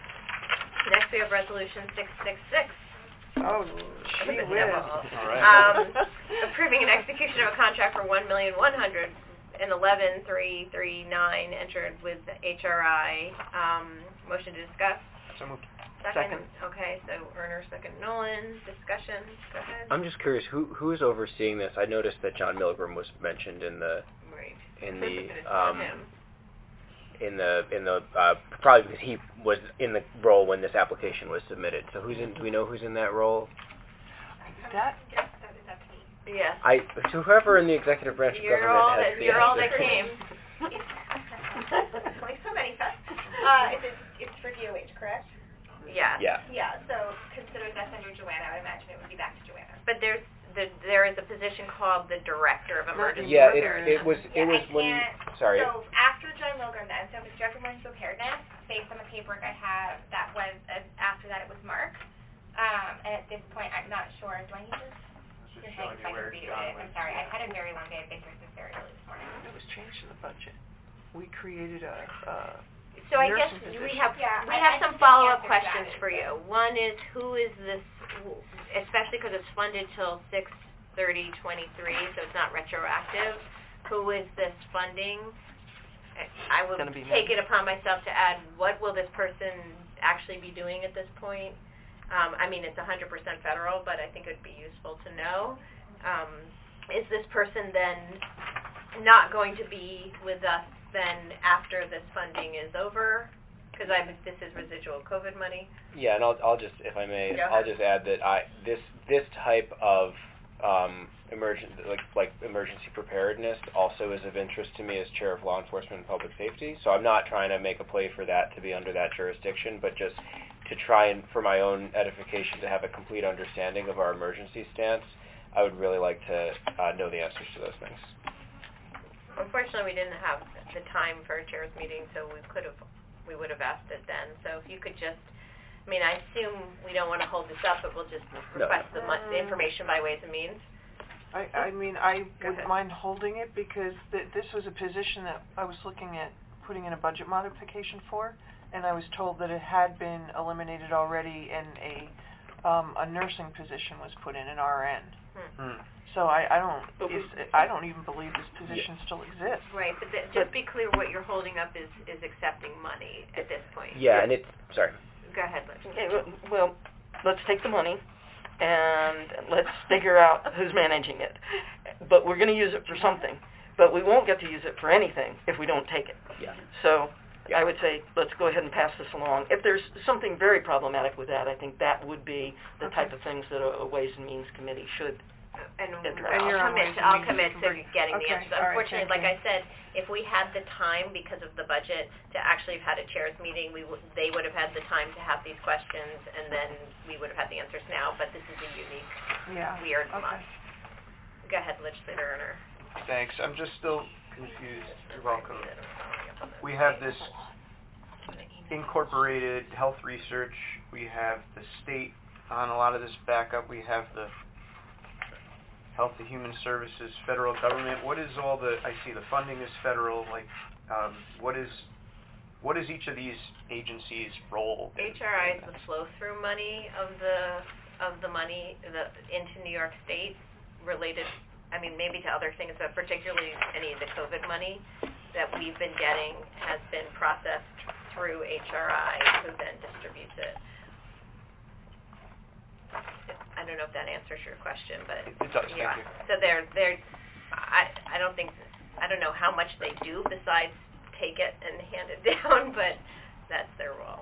Next, we have Resolution six sixty-six. Oh, gee whiz. All right. Um, approving an execution of a contract for one million one hundred and eleven three three nine entered with H R I. Um, motion to discuss. So moved. Second. Okay, so Erner, second Nolan. Discussion. Go ahead. I'm just curious, who who is overseeing this? I noticed that John Milgram was mentioned in the Right. in And the it's um, not him. in the in the uh, probably because he was in the role when this application was submitted. So who's in? Do we know who's in that role? That, Yes. I so whoever in the executive branch of You're government all has that. the You're all answer. that came. Like so many stuff. Uh, it's, it's for D O H, correct? Yeah. Yeah. Yeah, so consider that's under Joanna. I would imagine it would be back to Joanna. But there's the, there is a position called the Director of Emergency Yeah, it Preparedness. it was it Yeah, was I when can't- sorry. So after John Milgram then, so it was Director of Emergency Preparedness, based on the paperwork I have, that was, uh, after that it was Mark. Um, and at this point, I'm not sure, do I need to just You're showing saying you where second read John it. was. I'm sorry, I've had a very long day. I've been here since very early this morning. Mm-hmm. It was changed in the budget. We created a, uh, So I guess nursing we position. have, Yeah, we I- have I some think the follow-up answer to that questions is for you. One is, who is this, especially because it's funded till six thirty twenty-three, so it's not retroactive. Who is this funding? I will Gonna be take me. it upon myself to add, what will this person actually be doing at this point? Um, I mean, it's one hundred percent federal, but I think it would be useful to know. Um, is this person then not going to be with us then after this funding is over? Because I, this is residual COVID money. Yeah, and I'll, I'll just, if I may, Go I'll ahead. just add that I, this, this type of, um, emergent, like, like emergency preparedness also is of interest to me as Chair of Law Enforcement and Public Safety. So I'm not trying to make a play for that to be under that jurisdiction, but just to try and, for my own edification, to have a complete understanding of our emergency stance. I would really like to, uh, know the answers to those things. Unfortunately, we didn't have the time for a chairs meeting, so we could have, we would have asked it then. So if you could just, I mean, I assume we don't want to hold this up, but we'll just No. request the, mon- the information by ways and means. I, I mean, I Go wouldn't ahead. mind holding it because th- this was a position that I was looking at putting in a budget modification for, and I was told that it had been eliminated already and a, um, a nursing position was put in, an R N. Hmm. So I, I don't, But we- it's, I don't even believe this position still exists. Right, but th- just be clear, what you're holding up is, is accepting money at this point. Yeah, and it's, sorry. Go ahead, Liz. Okay, well- well, let's take the money and let's figure out who's managing it. But we're going to use it for something. But we won't get to use it for anything if we don't take it. Yeah. So Yeah. I would say, let's go ahead and pass this along. If there's something very problematic with that, I think that would be the type of things that a, a Ways and Means Committee should. And Interesting. I'll And you're on commit, Ways to- and I'll Means commit to Committee. getting the Okay, answers. all right, Unfortunately, thank like you. I said, if we had the time because of the budget to actually have had a chairs meeting, we would, they would have had the time to have these questions, and then we would have had the answers now, but this is a unique, Yeah. weird Okay. month. Go ahead, legislator Erner. Thanks. I'm just still confused. You're welcome. We have this incorporated health research. We have the state on a lot of this backup. We have the Health and Human Services, federal government. What is all the, I see the funding is federal, like, um, what is, what is each of these agencies' role? in- H R I is in the this? flow-through money of the, of the money the, into New York State related, I mean, maybe to other things, but particularly any of the COVID money that we've been getting has been processed through H R I, who then distributes it. I don't know if that answers your question, but It it does, thank yeah. you. So they're they're I I don't think I don't know how much they do besides take it and hand it down, but that's their role.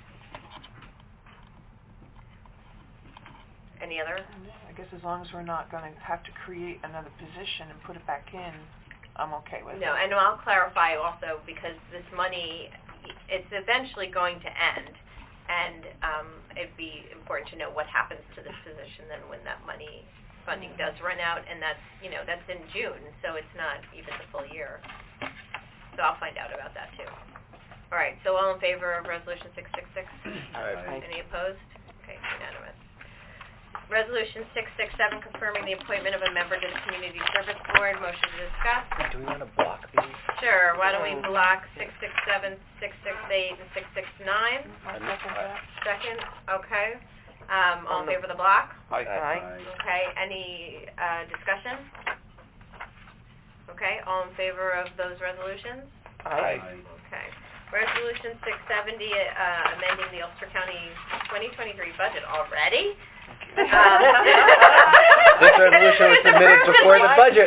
Any other? I guess as long as we're not gonna have to create another position and put it back in, I'm okay with it. No, and I'll clarify also, because this money, it's eventually going to end, and um, it'd be important to know what happens to this position then when that money funding does run out, and that's, you know, that's in June, so it's not even the full year. So I'll find out about that too. All right, so all in favor of Resolution six six six? Aye. Any opposed? Okay, unanimous. Resolution six six seven, confirming the appointment of a member to the Community Service Board. Motion to discuss. Do we want to block these? Sure, why don't we Um, block six six seven, six six eight, and six six nine? I'll second that. Second, okay. Um, all in On the- favor of the block? Aye. Aye. Okay, any, uh, discussion? Okay, all in favor of those resolutions? Aye. Okay. Resolution six seventy, uh, amending the Ulster County twenty twenty-three budget already? Um, This resolution was submitted before the budget.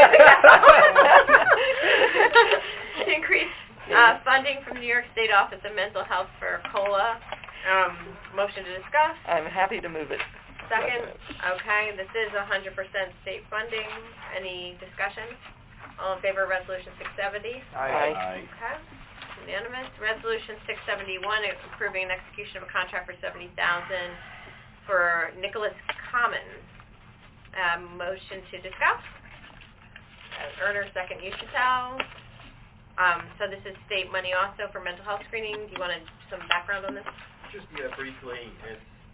Increase, uh, funding from New York State Office of Mental Health for COLA. Um, motion to discuss. I'm happy to move it. Second, okay, this is one hundred percent state funding. Any discussion? All in favor of Resolution six seventy? Aye. Okay, unanimous. Resolution six seventy-one, approving an execution of a contract for seventy thousand for Nicholas Common. Um, motion to discuss. Uh, Erner, second, Yushitel. Um, so this is state money also for mental health screening. Do you want to, some background on this? Just, yeah, briefly, it's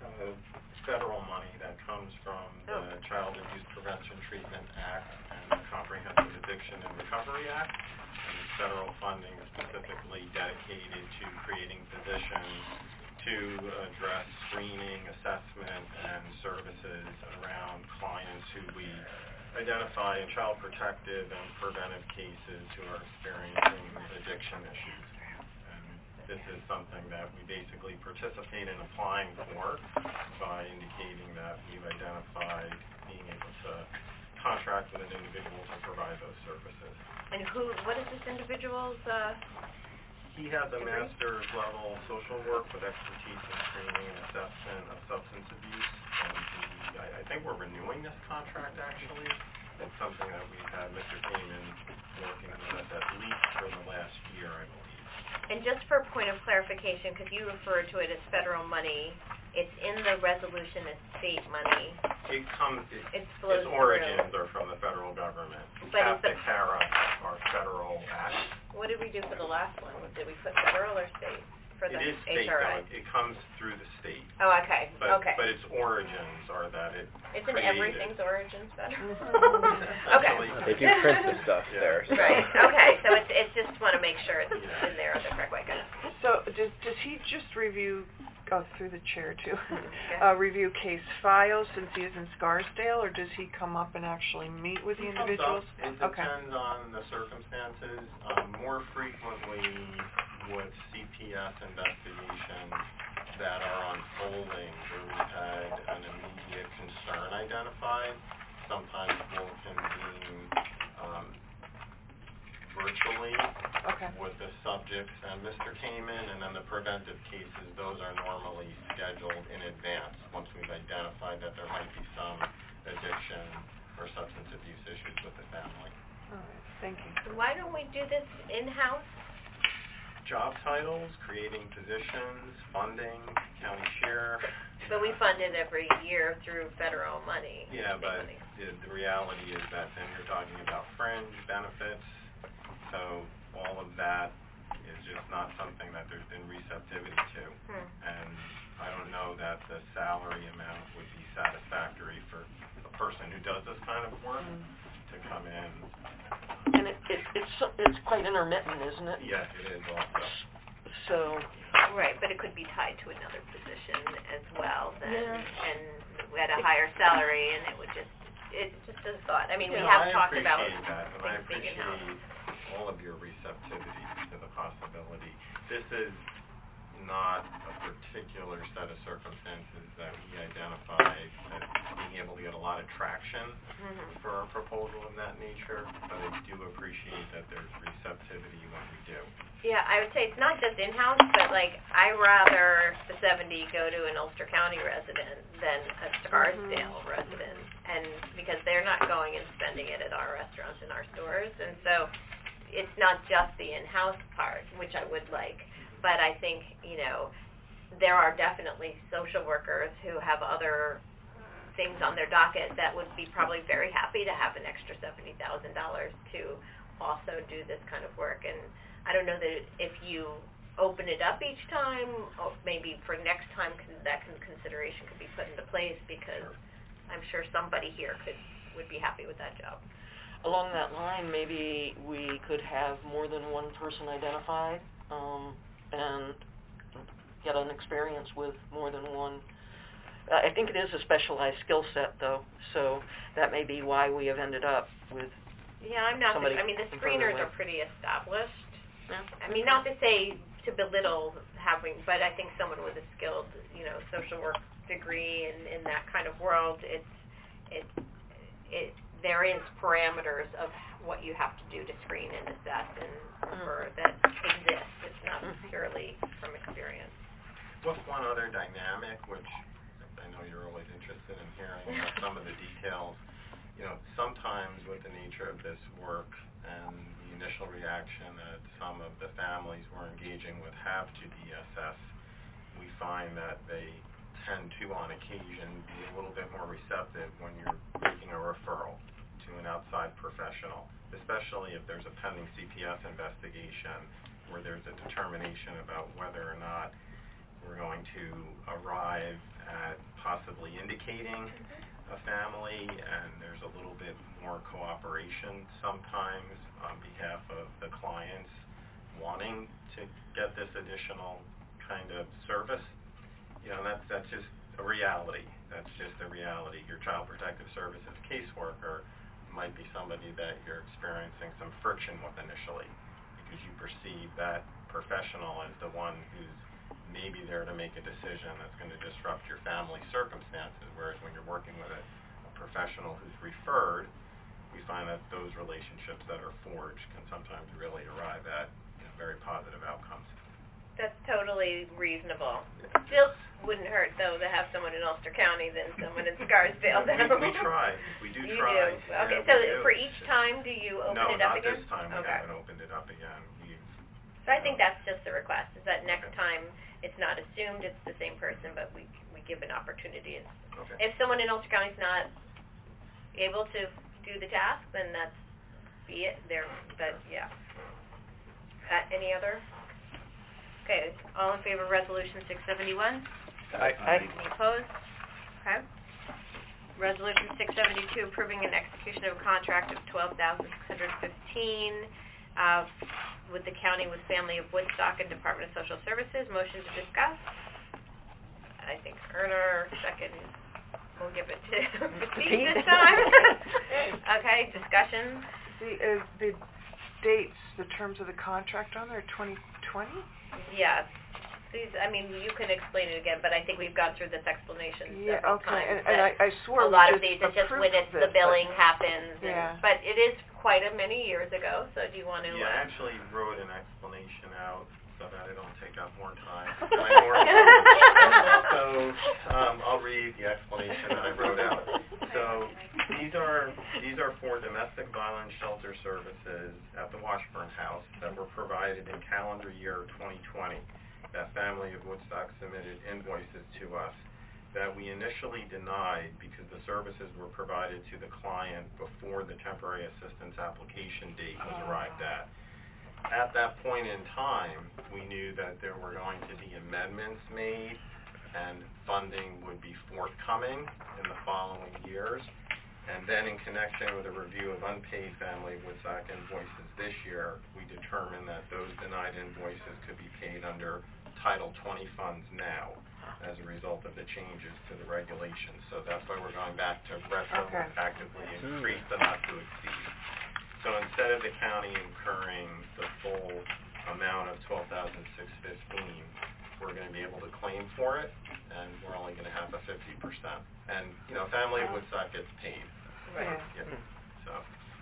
uh, federal money that comes from the Oh. Child Abuse Prevention Treatment Act and the Comprehensive Addiction and Recovery Act. And the federal funding is specifically dedicated to creating positions to address screening, assessment, and services around clients who we identify in child protective and preventive cases who are experiencing addiction issues. And this is something that we basically participate in applying for by indicating that we've identified being able to contract with an individual to provide those services. And who, what is this individual's, uh, He has a Degree? master's level social work with expertise in screening and assessment of substance abuse. And he, I, I think we're renewing this contract actually. It's something that we've had Mister Kamen working with at least for the last year, I believe. and just for point of clarification, because you referred to it as federal money, it's in the resolution as state money. It comes, it, It flows its through. origins are from the federal government. But is the- CAFTA-CARA are federal acts. What did we do for the last one? Did we put federal or state for the It is state H R A? though, it comes through the state. Oh, okay, But, okay. but its origins are that it Isn't created- everything's origins federal? Essentially. Okay. They do print the stuff Yeah. there. So. Right, okay, so it's, it's just want to make sure it's Yeah. in there the correct way, good. So does, does he just review, go through the chair too, Okay. uh, review case files since he is in Scarsdale, or does he come up and actually meet with the It comes individuals? up. It Okay. depends on the circumstances. Um, more frequently with C P S investigations that are unfolding where we've had an immediate concern identified, sometimes we'll convene um, virtually Okay. with the subjects and Mister Kamen, and then the preventive cases, those are normally scheduled in advance once we've identified that there might be some addiction or substance abuse issues with the family. All right, thank you. Why don't we do this in-house? Job titles, creating positions, funding, county share. But we fund it every year through federal money. Yeah, state but money. the, the reality is that then you're talking about fringe benefits, so all of that is just not something that there's been receptivity to. Hmm. And I don't know that the salary amount would be satisfactory for a person who does this kind of work to come in. And it, it, it's, so- it's quite intermittent, isn't it? Yeah, it is also. So, Right, but it could be tied to another position as well then, Yeah. and at a higher salary, and it would just, it's just a thought. I mean, we Yeah, have I talked about appreciate that, and I things being in-house. appreciate all of your receptivity to the possibility. This is not a particular set of circumstances that we identified as being able to get a lot of traction Mhm. for a proposal of that nature, but I do appreciate that there's receptivity when we do. Yeah, I would say it's not just in-house, but like, I rather the seventy go to an Ulster County resident than a Scarsdale resident, and because they're not going and spending it at our restaurants and our stores, and so it's not just the in-house part, which I would like, but I think, you know, there are definitely social workers who have other things on their docket that would be probably very happy to have an extra seventy thousand dollars to also do this kind of work, and I don't know that if you open it up each time, or maybe for next time, can, that can, consideration could be put into place, because I'm sure somebody here could, would be happy with that job. along that line, maybe we could have more than one person identified, um, and get an experience with more than one. Uh, I think it is a specialized skill set, though, so that may be why we have ended up with, Yeah, I'm not, Somebody I mean, the from further screeners away. are pretty established. yeah. I mean, not to say to belittle having, but I think someone with a skilled, you know, social work degree in, in that kind of world, it's, it, it, there is parameters of what you have to do to screen and assess and refer that exist. It's not Mhm. purely from experience. What's one other dynamic, which I know you're always interested in hearing about some of the details, you know, sometimes with the nature of this work and the initial reaction that some of the families we're engaging with have to D S S, we find that they tend to, on occasion, be a little bit more receptive when you're making a referral to an outside professional, especially if there's a pending C P S investigation where there's a determination about whether or not We're going to arrive at possibly indicating a family, and there's a little bit more cooperation sometimes on behalf of the clients wanting to get this additional kind of service. You know, that's, that's just a reality. That's just a reality. Your Child Protective Services caseworker might be somebody that you're experiencing some friction with initially because you perceive that professional as the one who's maybe there to make a decision that's going to disrupt your family circumstances, whereas when you're working with a, a professional who's referred, we find that those relationships that are forged can sometimes really arrive at, you know, very positive outcomes. That's totally reasonable. Still wouldn't hurt, though, to have someone in Ulster County than someone in Scarsdale. we, we try. We do you try. Do. Yeah, okay, we so do. for each time, do you open no, it up again? No, not this time. We okay. haven't opened it up again. We, so I think that's just the request, is that next okay. time it's not assumed it's the same person, but we we give an opportunity. Okay. If someone in Ulster County is not able to do the task, then that's be it. There, but yeah. Uh, any other? Okay, all in favor of Resolution six seventy-one? Aye. Any opposed? Okay. Resolution six seventy-two, approving an execution of a contract of twelve thousand six hundred fifteen uh, with the County with Family of Woodstock and Department of Social Services. Motion to discuss. I think Erner, second. We'll give it to Pete this time. Okay, discussion. The, uh, the dates, the terms of the contract on there, twenty twenty? Yeah. These, I mean, you can explain it again, but I think we've gone through this explanation Yeah, several okay, times. and, and I, I swore a lot we of these, just it's just when approved it's the this, billing but- happens. And, Yeah. But it is quite a many years ago, so do you want to... Yeah, uh, I actually wrote an explanation out so that I don't take up more time. I normally so um, I'll read the explanation that I wrote out. So these are these are for domestic violence shelter services at the Washburn House that were provided in calendar year twenty twenty. That Family of Woodstock submitted invoices to us that we initially denied because the services were provided to the client before the temporary assistance application date was arrived at. At that point in time, we knew that there were going to be amendments made and funding would be forthcoming in the following years. And then in connection with a review of unpaid Family of Woodstock invoices this year, we determined that those denied invoices could be paid under Title twenty funds now as a result of the changes to the regulations. So that's why we're going back to retroactively Okay. increase the not to exceed. So instead of the county incurring the full amount of twelve thousand six hundred fifteen, we're going to be able to claim for it, and we're only going to have a fifty percent. And, you know, Family of Woodstock gets paid. Right. Yeah. So,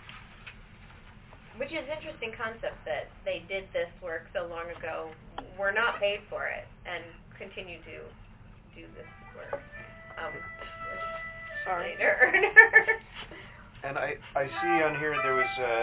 Which is an interesting concept that they did this work so long ago, we're not paid for it, and continue to do this work. Um, Sorry. later. And I, I see on here there was a,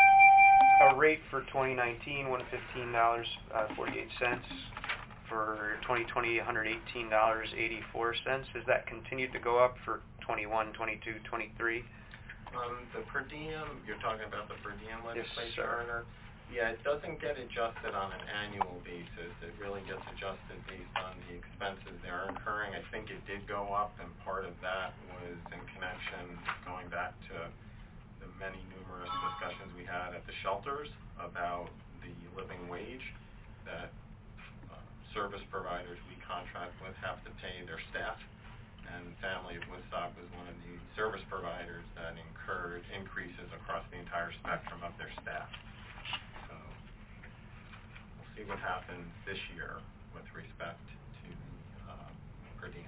a rate for twenty nineteen, one hundred fifteen dollars and forty-eight cents. For twenty twenty, one hundred eighteen dollars and eighty-four cents. Has that continued to go up for twenty-one, twenty-two, twenty-three? um, the per diem, you're talking about the per diem Yes, legislation, sir. Erner? Yeah, it doesn't get adjusted on an annual basis. It really gets adjusted based on the expenses they're incurring. I think it did go up, and part of that was in connection, going back to the many numerous discussions we had at the shelters about the living wage that uh, service providers we contract with have to pay their staff. And Family of Woodstock was one of the service providers that incurred increases across the entire spectrum of their staff. So we'll see what happens this year with respect to uh, per diem.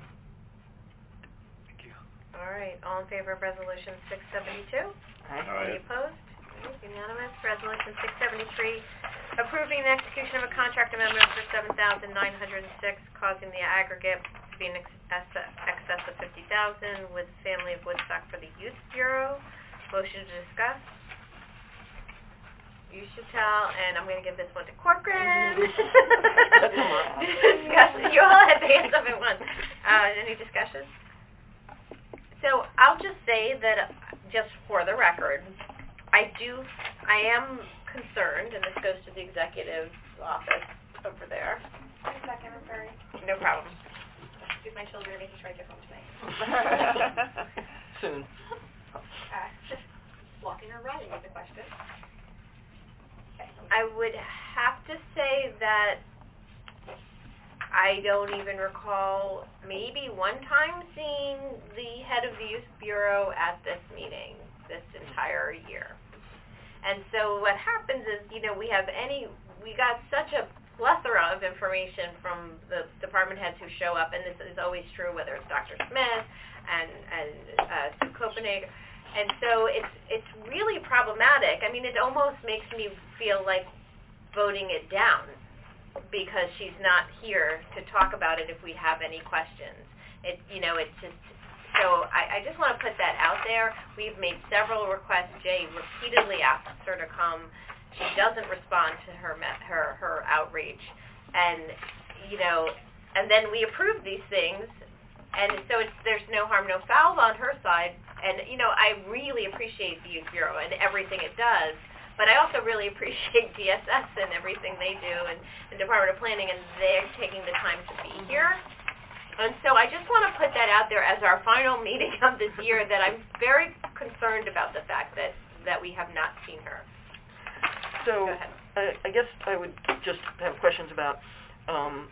Thank you. All right, all in favor of Resolution six seventy-two? Any opposed? Okay, unanimous. Resolution six seventy-three, approving the execution of a contract amendment for seven thousand nine hundred six, causing the aggregate to be in ex- excess of fifty thousand with Family of Woodstock for the Youth Bureau. Motion to discuss. You should tell, and I'm going to give this one to Corcoran. Discussion. You all had the hands up at once. Uh, any discussion? So I'll just say that, uh, just for the record, I do, I am concerned, and this goes to the executive office over there. One second, I'm sorry. No problem. Excuse my children are making sure I get home tonight. Soon. Uh, just walking or running is the question. Okay. I would have to say that I don't even recall maybe one time seeing the head of the youth bureau at this meeting this entire year. And so what happens is, you know, we have any, we got such a plethora of information from the department heads who show up, and this is always true whether it's Doctor Smith and, and uh, Sue Copenhagen. And so it's it's really problematic. I mean, it almost makes me feel like voting it down because she's not here to talk about it if we have any questions. It, you know, it's just, so I, I just want to put that out there. We've made several requests. Jay repeatedly asks her to come. She doesn't respond to her me- her her outreach, and you know, and then we approve these things, and so it's there's no harm, no foul on her side. And you know, I really appreciate the Youth Bureau and everything it does. But I also really appreciate D S S and everything they do, and the Department of Planning, and they're taking the time to be here. And so I just want to put that out there as our final meeting of this year, that I'm very concerned about the fact that, that we have not seen her. So, Go ahead. I, I guess I would just have questions about um,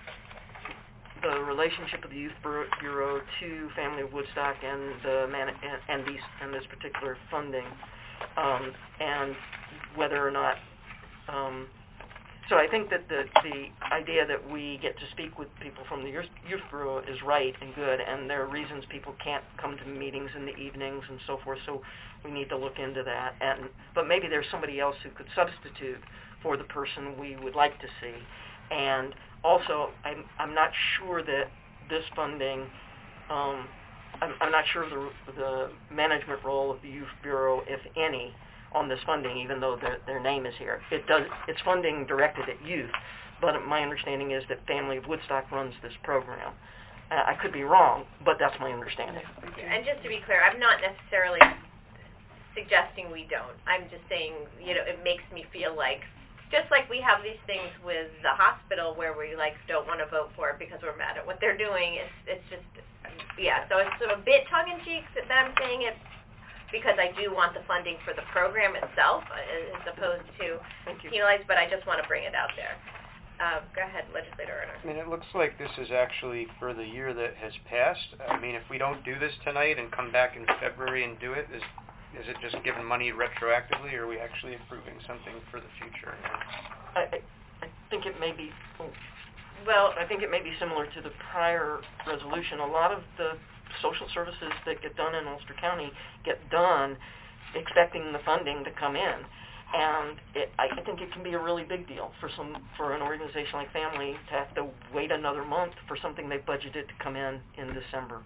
the relationship of the Youth Bureau, Bureau to Family of Woodstock and the man and, and these and this particular funding. Um, and whether or not, um, so I think that the the idea that we get to speak with people from the Youth Youth Bureau is right and good, and there are reasons people can't come to meetings in the evenings and so forth, so we need to look into that. And but maybe there's somebody else who could substitute for the person we would like to see. And also, I'm, I'm not sure that this funding, um, I'm, I'm not sure of the, the management role of the Youth Bureau, if any, on this funding, even though their, their name is here. It does, it's funding directed at youth, but my understanding is that Family of Woodstock runs this program. Uh, I could be wrong, but that's my understanding. And just to be clear, I'm not necessarily suggesting we don't. I'm just saying, you know, it makes me feel like, just like we have these things with the hospital where we like don't want to vote for it because we're mad at what they're doing. It's it's just, yeah. So it's a bit tongue-in-cheek that I'm saying it because I do want the funding for the program itself as opposed to penalized. But I just want to bring it out there. Uh, go ahead, Legislator Erner. I mean, it looks like this is actually for the year that has passed. I mean, if we don't do this tonight and come back in February and do it, is is it just giving money retroactively, or are we actually approving something for the future? I, I, I think it may be, Well, I think it may be similar to the prior resolution. A lot of the social services that get done in Ulster County get done expecting the funding to come in. And it, I think it can be a really big deal for some for an organization like Family to have to wait another month for something they budgeted to come in in December.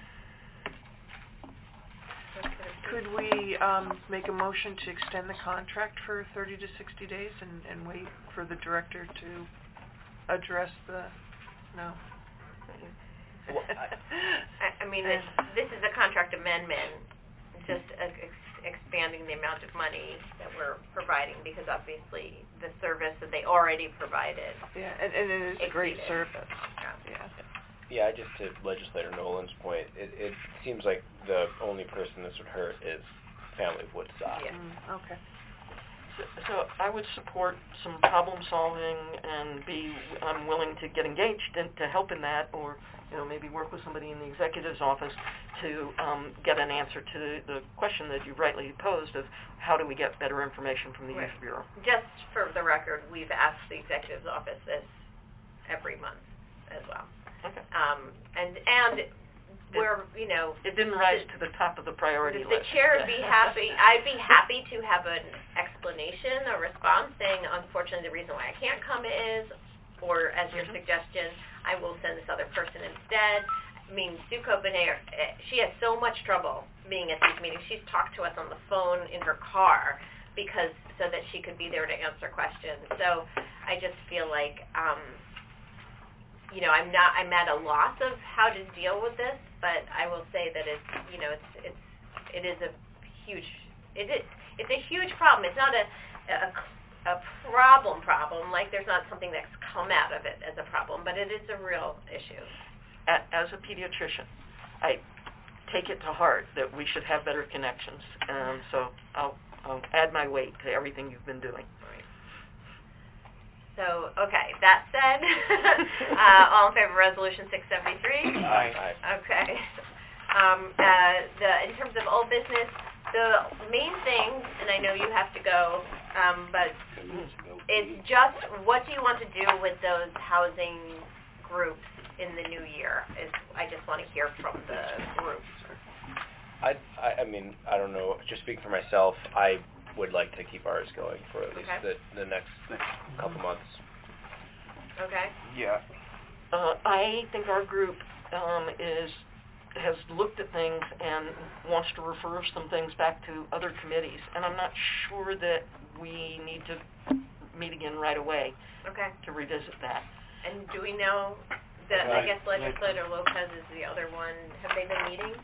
Could we um, make a motion to extend the contract for thirty to sixty days and, and wait for the director to address the, no? Well, I- I, I mean, this, this is a contract amendment, just uh, ex- expanding the amount of money that we're providing because obviously the service that they already provided. Yeah, and, and it is a great Exceeded. service. Yeah. Yeah. Yeah, just to Legislator Nolan's point, it, it seems like the only person this would hurt is Family of Woodstock. Yeah. Mm, okay. So, so I would support some problem solving and be I'm willing to get engaged and to help in that, or you know maybe work with somebody in the executive's office to um, get an answer to the question that you rightly posed of how do we get better information from the Right. Youth Bureau. Just for the record, we've asked the executive's office this every month as well. Okay. Um, and and we're, you know, It didn't rise to the top of the priority the list. chair would be happy, I'd be happy to have an explanation, a response saying, unfortunately, the reason why I can't come is, or as your Mhm. suggestion, I will send this other person instead. I mean, Sue Copenhagen, eh, she has so much trouble being at these meetings. She's talked to us on the phone in her car because, so that she could be there to answer questions. So I just feel like, um, you know, I'm not, I'm at a loss of how to deal with this, but I will say that it's, you know, it's, it's, it is a huge, it is, it's a huge problem. It's not a, a, a problem problem, like there's not something that's come out of it as a problem, but it is a real issue. A- As a pediatrician, I take it to heart that we should have better connections, and so I'll, I'll add my weight to everything you've been doing. So, okay, that said, uh, all in favor of Resolution six seventy-three? Aye. Aye. Okay. Um, uh, the, in terms of old business, the main thing, and I know you have to go, um, but it's just, what do you want to do with those housing groups in the new year? Is, I just want to hear from the groups. I, I, I mean, I don't know, just speaking for myself, I would like to keep ours going for at least Okay. the, the next couple months. Okay? Yeah. Uh, I think our group um, is has looked at things and wants to refer some things back to other committees, and I'm not sure that we need to meet again right away Okay. to revisit that. And do we know that, I Right. guess Legislator Lopez is the other one, have they been meeting?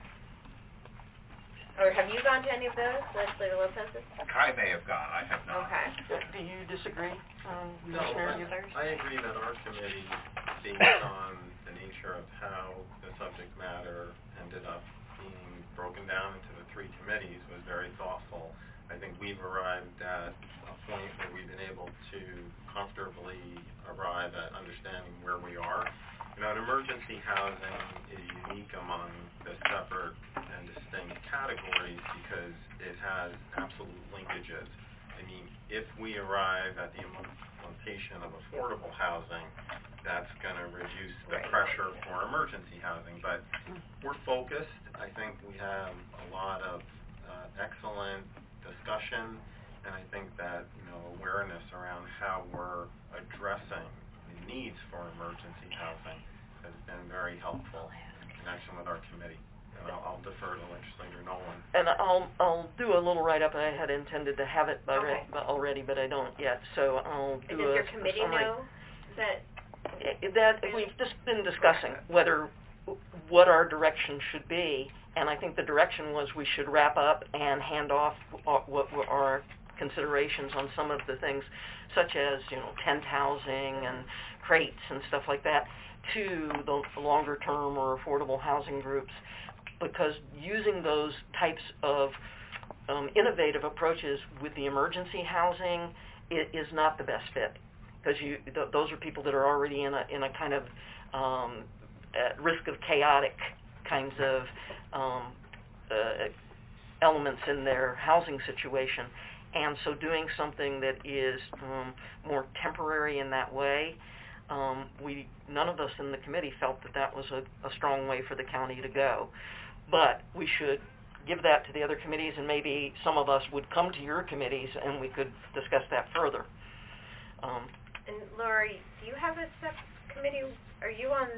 Or have you gone to any of those, Legislator Lopez's? I may have gone, I have not. Okay. Do you disagree, um, No, Commissioner I- Euthers? I agree that our committee, based on the nature of how the subject matter ended up being broken down into the three committees, was very thoughtful. I think we've arrived at a point where we've been able to comfortably arrive at understanding where we are. You know, emergency housing is unique among the separate and distinct categories because it has absolute linkages. I mean, if we arrive at the implementation of affordable housing, that's going to reduce the Right. pressure for emergency housing. But we're focused. I think we have a lot of uh, excellent discussion, and I think that, you know, awareness around how we're addressing the needs for emergency housing has been very helpful in connection with our committee. And I'll, I'll defer to Legislator Nolan. And I'll I'll do a little write-up. I had intended to have it by re- Okay. already, but I don't yet. So I'll And do does a your committee summary. know that, I- That we've just been discussing whether what our direction should be, and I think the direction was we should wrap up and hand off uh, what were our considerations on some of the things, such as, you know, tent housing and crates and stuff like that, to the longer term or affordable housing groups, because using those types of um, innovative approaches with the emergency housing i- is not the best fit, because you th- those are people that are already in a in a kind of um, at risk of chaotic kinds of um, uh, elements in their housing situation, and so doing something that is um, more temporary in that way, um, we none of us in the committee felt that that was a, a strong way for the county to go. But we should give that to the other committees, and maybe some of us would come to your committees and we could discuss that further. Um, and Lori, do you have a subcommittee, are you on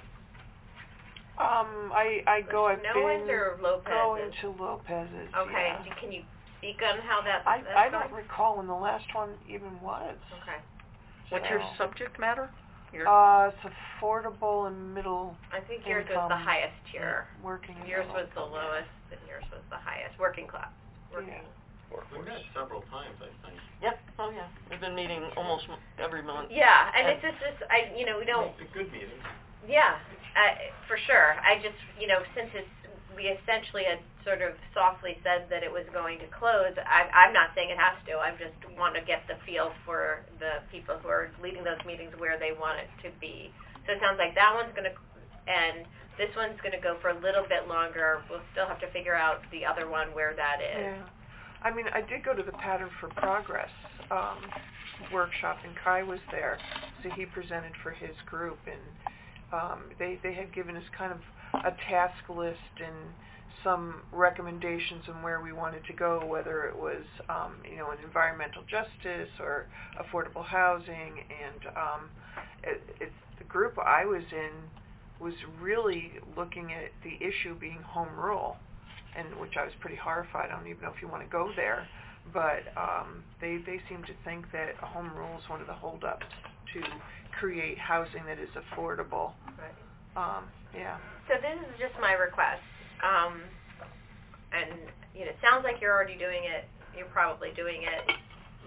Um, I, I go, I've Noah's been or Lopez's? going to Lopez's, Okay, yeah. do- can you speak on how that, I, that's I don't going? recall when the last one even was. Okay. what's your So- subject matter? Your, Uh, it's affordable and middle I think yours was the income, highest tier. working. and Yours middle was the income, yeah. lowest, and yours was the highest, working class, working. Yeah. We met several times, I think. Yep. Oh yeah. We've been meeting almost m- every month. Yeah, and And- it's just, this, I, you know, we don't, It's a good meeting. yeah, uh, for sure. I just, you know, since it's, we essentially had sort of softly said that it was going to close, I, I'm not saying it has to, I just want to get the feel for the people who are leading those meetings where they want it to be. So it sounds like that one's going to, and this one's going to go for a little bit longer. We'll still have to figure out the other one where that is. Yeah. I mean, I did go to the Pattern for Progress um, workshop, and Kai was there, so he presented for his group, and um, they they had given us kind of a task list and some recommendations on where we wanted to go, whether it was um, you know, an environmental justice or affordable housing, and um, it, it's the group I was in was really looking at the issue being home rule, and which I was pretty horrified. I don't even know if you want to go there, but um, they they seem to think that a home rule is one of the holdups to create housing that is affordable. Right. Um, yeah. So this is just my request, um, and, you know, it sounds like you're already doing it, you're probably doing it.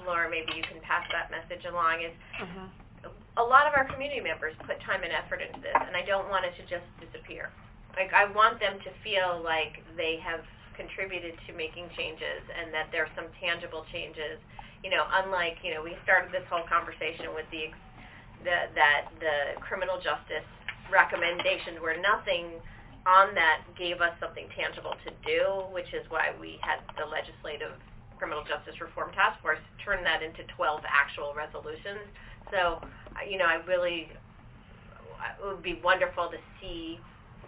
Laura, maybe you can pass that message along, is Mhm. a lot of our community members put time and effort into this, and I don't want it to just disappear. Like, I want them to feel like they have contributed to making changes and that there are some tangible changes. You know, unlike, you know, we started this whole conversation with the, the that the criminal justice recommendations were nothing on that gave us something tangible to do, which is why we had the legislative criminal justice reform task force turn that into twelve actual resolutions. So, uh, you know, I really, it would be wonderful to see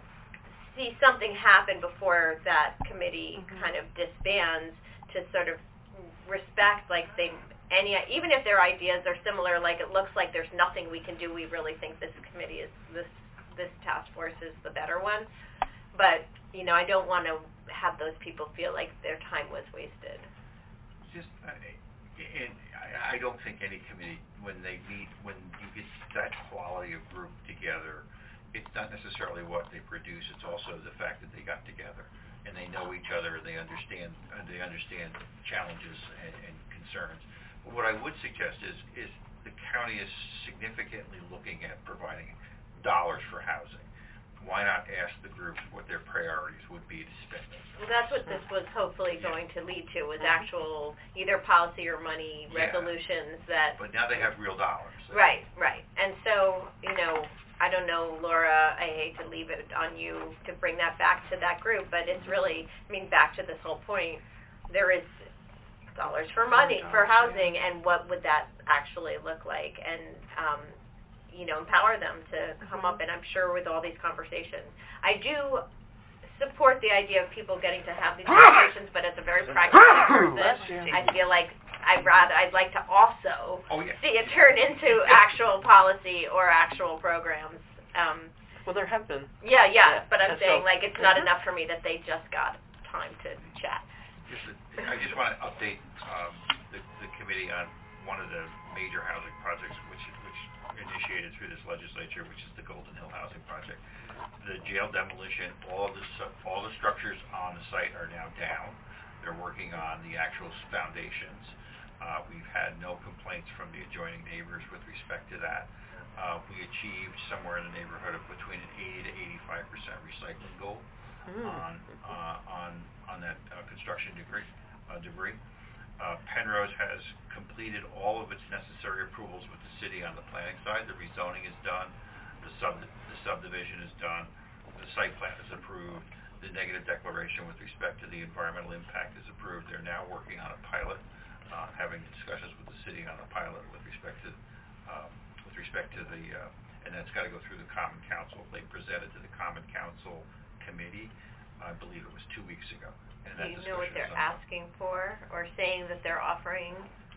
see something happen before that committee Mhm. kind of disbands, to sort of respect, like, they, any, even if their ideas are similar, like, it looks like there's nothing we can do, we really think this committee is, this, this task force is the better one. But, you know, I don't want to have those people feel like their time was wasted. Just, uh, and I, I don't think any committee, when they meet, when you get that quality of group together, it's not necessarily what they produce, it's also the fact that they got together and they know each other and they understand uh, they understand challenges and, and concerns. But what I would suggest is is the county is significantly looking at providing dollars for housing. Why not ask the groups what their priorities would be to spend it? Well, that's what this was hopefully going to lead to, was actual either policy or money Yeah. resolutions that... But now they have real dollars. Right, right. And so, you know, I don't know, Laura, I hate to leave it on you to bring that back to that group, but it's really, I mean, back to this whole point, there is dollars for money, for housing, and what would that actually look like? And, um, you know, empower them to come up, and I'm sure with all these conversations. I do support the idea of people getting to have these conversations, but as a very pragmatic person, I feel like I'd rather, I'd like to also Oh, yeah. see it turn into actual policy or actual programs. Um, Well, there have been. yeah, yeah, Yeah, but I'm and saying, so- like, it's not Mhm. enough for me that they just got time to chat. Just a- I just want to update um, the, the committee on one of the major housing projects which which initiated through this legislature, which is the Golden Hill Housing Project. The jail demolition, all of the su- all the structures on the site are now down. They're working on the actual foundations. Uh, we've had no complaints from the adjoining neighbors with respect to that. Uh, we achieved somewhere in the neighborhood of between an eighty to eighty-five percent recycling goal Mm. on uh, on on that uh, construction debris. Uh, debris. Uh, Penrose has completed all of its necessary approvals with the city on the planning side. The rezoning is done. The sub the subdivision is done. The site plan is approved. The negative declaration with respect to the environmental impact is approved. They're now working on a pilot, uh, having discussions with the city on a pilot with respect to um, with respect to the uh, and that's got to go through the Common Council. They presented to the Common Council committee, I believe it was two weeks ago. And Do that you know what discussion they're is ongoing. asking for, or saying that they're offering?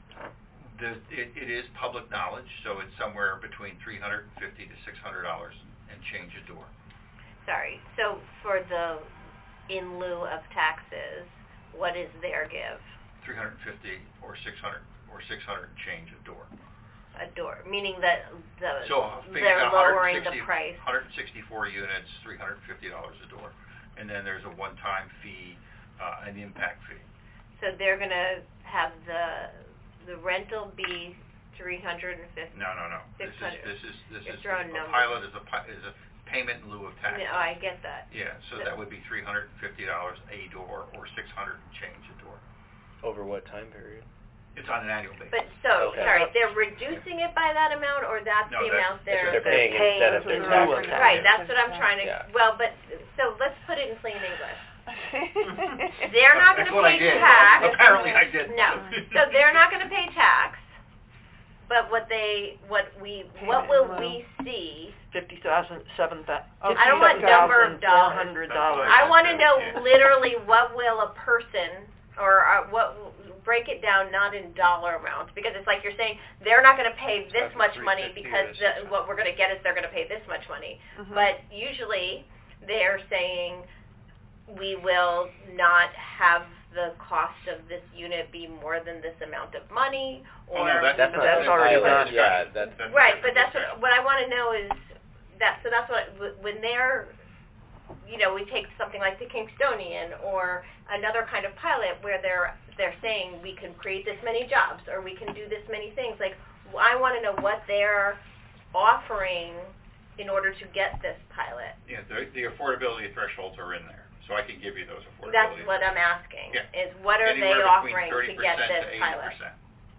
The, it, it is public knowledge, so it's somewhere between three hundred fifty to six hundred dollars and change a door. Sorry, so for the in lieu of taxes, what is their give? three hundred fifty or six hundred or six hundred and change a door. A door, meaning that the So uh, figure they're out one lowering hundred sixty the price. one hundred sixty-four units, three hundred fifty dollars a door, and then there's a one-time fee, uh, an impact fee. So they're gonna have the the rental be three hundred and fifty. No, no, no. This is six hundred. this is this You're is throwing a numbers. pilot is a pi- is a payment in lieu of tax. No, I get that. Yeah, so So- that would be three hundred fifty dollars a door or six hundred and change a door. Over what time period? It's on an annual basis. But so, Okay. sorry, they're reducing it by that amount, or that's No, the that's- amount That's they're... what they're paying instead of their in tax lieu of rate. tax. Right, that's what I'm trying to, Yeah. well, but, so let's put it in plain English. They're not That's gonna what I pay did. tax. Apparently I did. No, so they're not gonna pay tax, but what they, what we, what will we see? Fifty thousand, seven thousand, Oh, I don't want number of dollars. four hundred dollars. I wanna know Yeah. literally what will a person, or uh, what, break it down not in dollar amounts, because it's like you're saying, they're not gonna pay this That's much three money fifty because or the, six what we're gonna get is they're gonna pay this much money. Mhm. But usually, they're saying, we will not have the cost of this unit be more than this amount of money, Oh, or... no, that's, That's not That's the already pilot, done. Yeah, that's, That's a Right, but different that's discussion. what, what I wanna know is, that, so that's what, when they're, you know, we take something like the Kingstonian or another kind of pilot where they're they're saying we can create this many jobs, or we can do this many things, like, I wanna know what they're offering in order to get this pilot. Yeah, the, the affordability thresholds are in there, so I can give you those affordability. That's what I'm asking, Yeah. is what are they Anywhere offering between to get thirty this percent to eighty pilot? percent.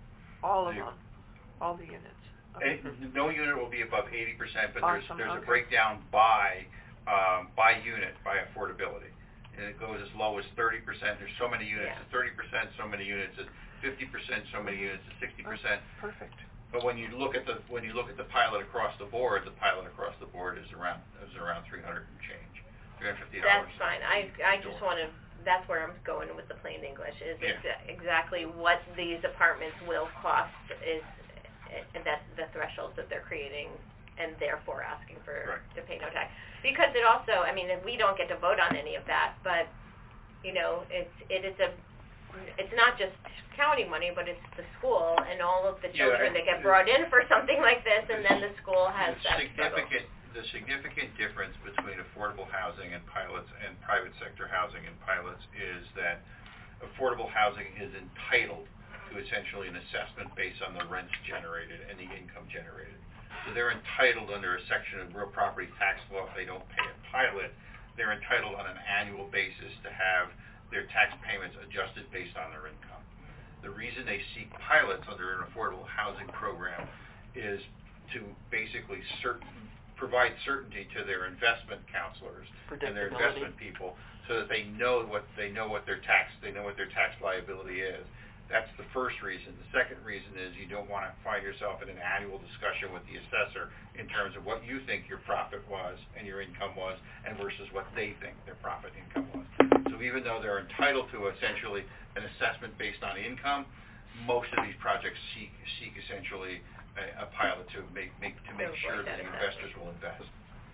All of You- them, all the units. Okay. And no unit will be above eighty percent, but there's, Awesome, there's a okay. breakdown by, um, by unit, by affordability. And it goes as low as thirty percent, there's so many units Yeah. at thirty percent, so many units at fifty percent, so many units at sixty percent. Perfect. But when you look at the, when you look at the pilot across the board, the pilot across the board is around, is around three hundred and change, three hundred fifty dollars. That's fine, I, I just wanna, that's where I'm going with the plain English, is Yeah. exa- exactly what these apartments will cost is, and that's the thresholds that they're creating, and therefore asking for, Right. to pay no tax. Because it also, I mean, we don't get to vote on any of that, but, you know, it's, it is a, it's not just county money, but it's the school and all of the Yeah, children that I- get brought in for something like this, and then the school has The that struggle. significant, the significant difference between affordable housing and pilots and private sector housing and pilots is that affordable housing is entitled to essentially an assessment based on the rents generated and the income generated. So they're entitled under a section of real property tax law, if they don't pay a pilot, they're entitled on an annual basis to have their tax payments adjusted based on their income. The reason they seek pilots under an affordable housing program is to basically certain, provide certainty to their investment counselors and their Predictability. investment people, so that they know what they know what their tax they know what their tax liability is. That's the first reason. The second reason is you don't want to find yourself in an annual discussion with the assessor in terms of what you think your profit was and your income was, and versus what they think their profit income was. So even though they're entitled to essentially an assessment based on income, most of these projects seek seek essentially a, a pilot to make make to make To sure avoid that that the assessment. investors will invest.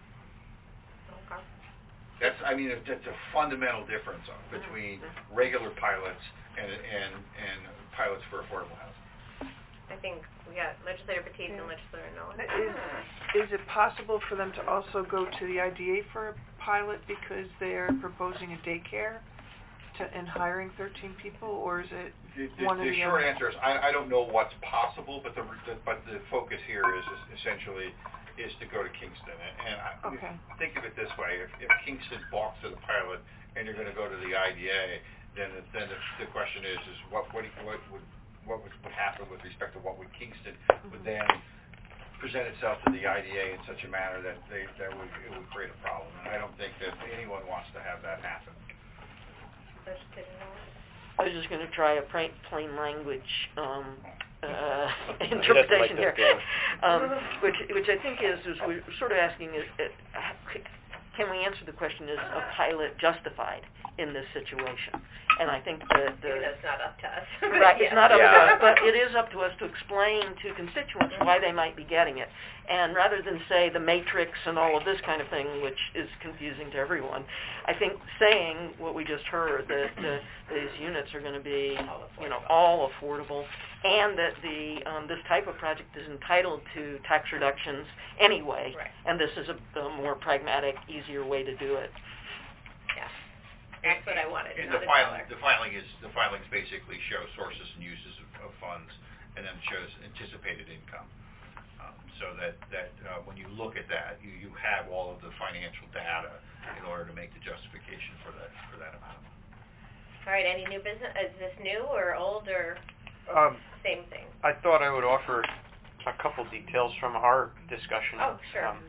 Okay. That's, I mean, it's, it's a fundamental difference between regular pilots and, and, and pilots for affordable housing. I think we got Legislator Batiste and Yeah. Legislator Nolan. Is, is it possible for them to also go to the I D A for a pilot because they're proposing a daycare to, and hiring thirteen people, or is it The, the, one or the the short other? answer is, I, I don't know what's possible, but the, the, but the focus here is, is essentially is to go to Kingston. And, and I, Okay. think of it this way, if, if Kingston balks to the pilot and you're gonna go to the I D A, then, it- then the, the question is, is what, what, do you- what would, what would, would happen with respect to what would Kingston would then present itself to the I D A in such a manner that they, that would, it would create a problem. And I don't think that anyone wants to have that happen. Legislator Nolan? I was just going to try a plain, plain language um, uh, He doesn't interpretation like here, this game. um, which which I think is is we're sort of asking is, uh, can we answer the question, is a pilot justified in this situation? And I think the the Even though it's not up to us. right, it's Yeah. not up to Yeah. us, but it is up to us to explain to constituents why they might be getting it. And rather than say the matrix and all of this kind of thing, which is confusing to everyone, I think saying what we just heard, that uh, these units are going to be, you know, all affordable, and that the um, this type of project is entitled to tax reductions anyway, Right. and this is a, a more pragmatic, easier way to do it. Yeah. That's what I wanted, And not the a filing, dollar. the filing is, the filings basically show sources and uses of, of funds, and then it shows anticipated income. Um, so that, that, uh, when you look at that, you, you have all of the financial data in order to make the justification for that, for that amount. All right, any new business, is this new or old or Um, same thing? I thought I would offer a couple details from our discussion. Oh, sure. Um,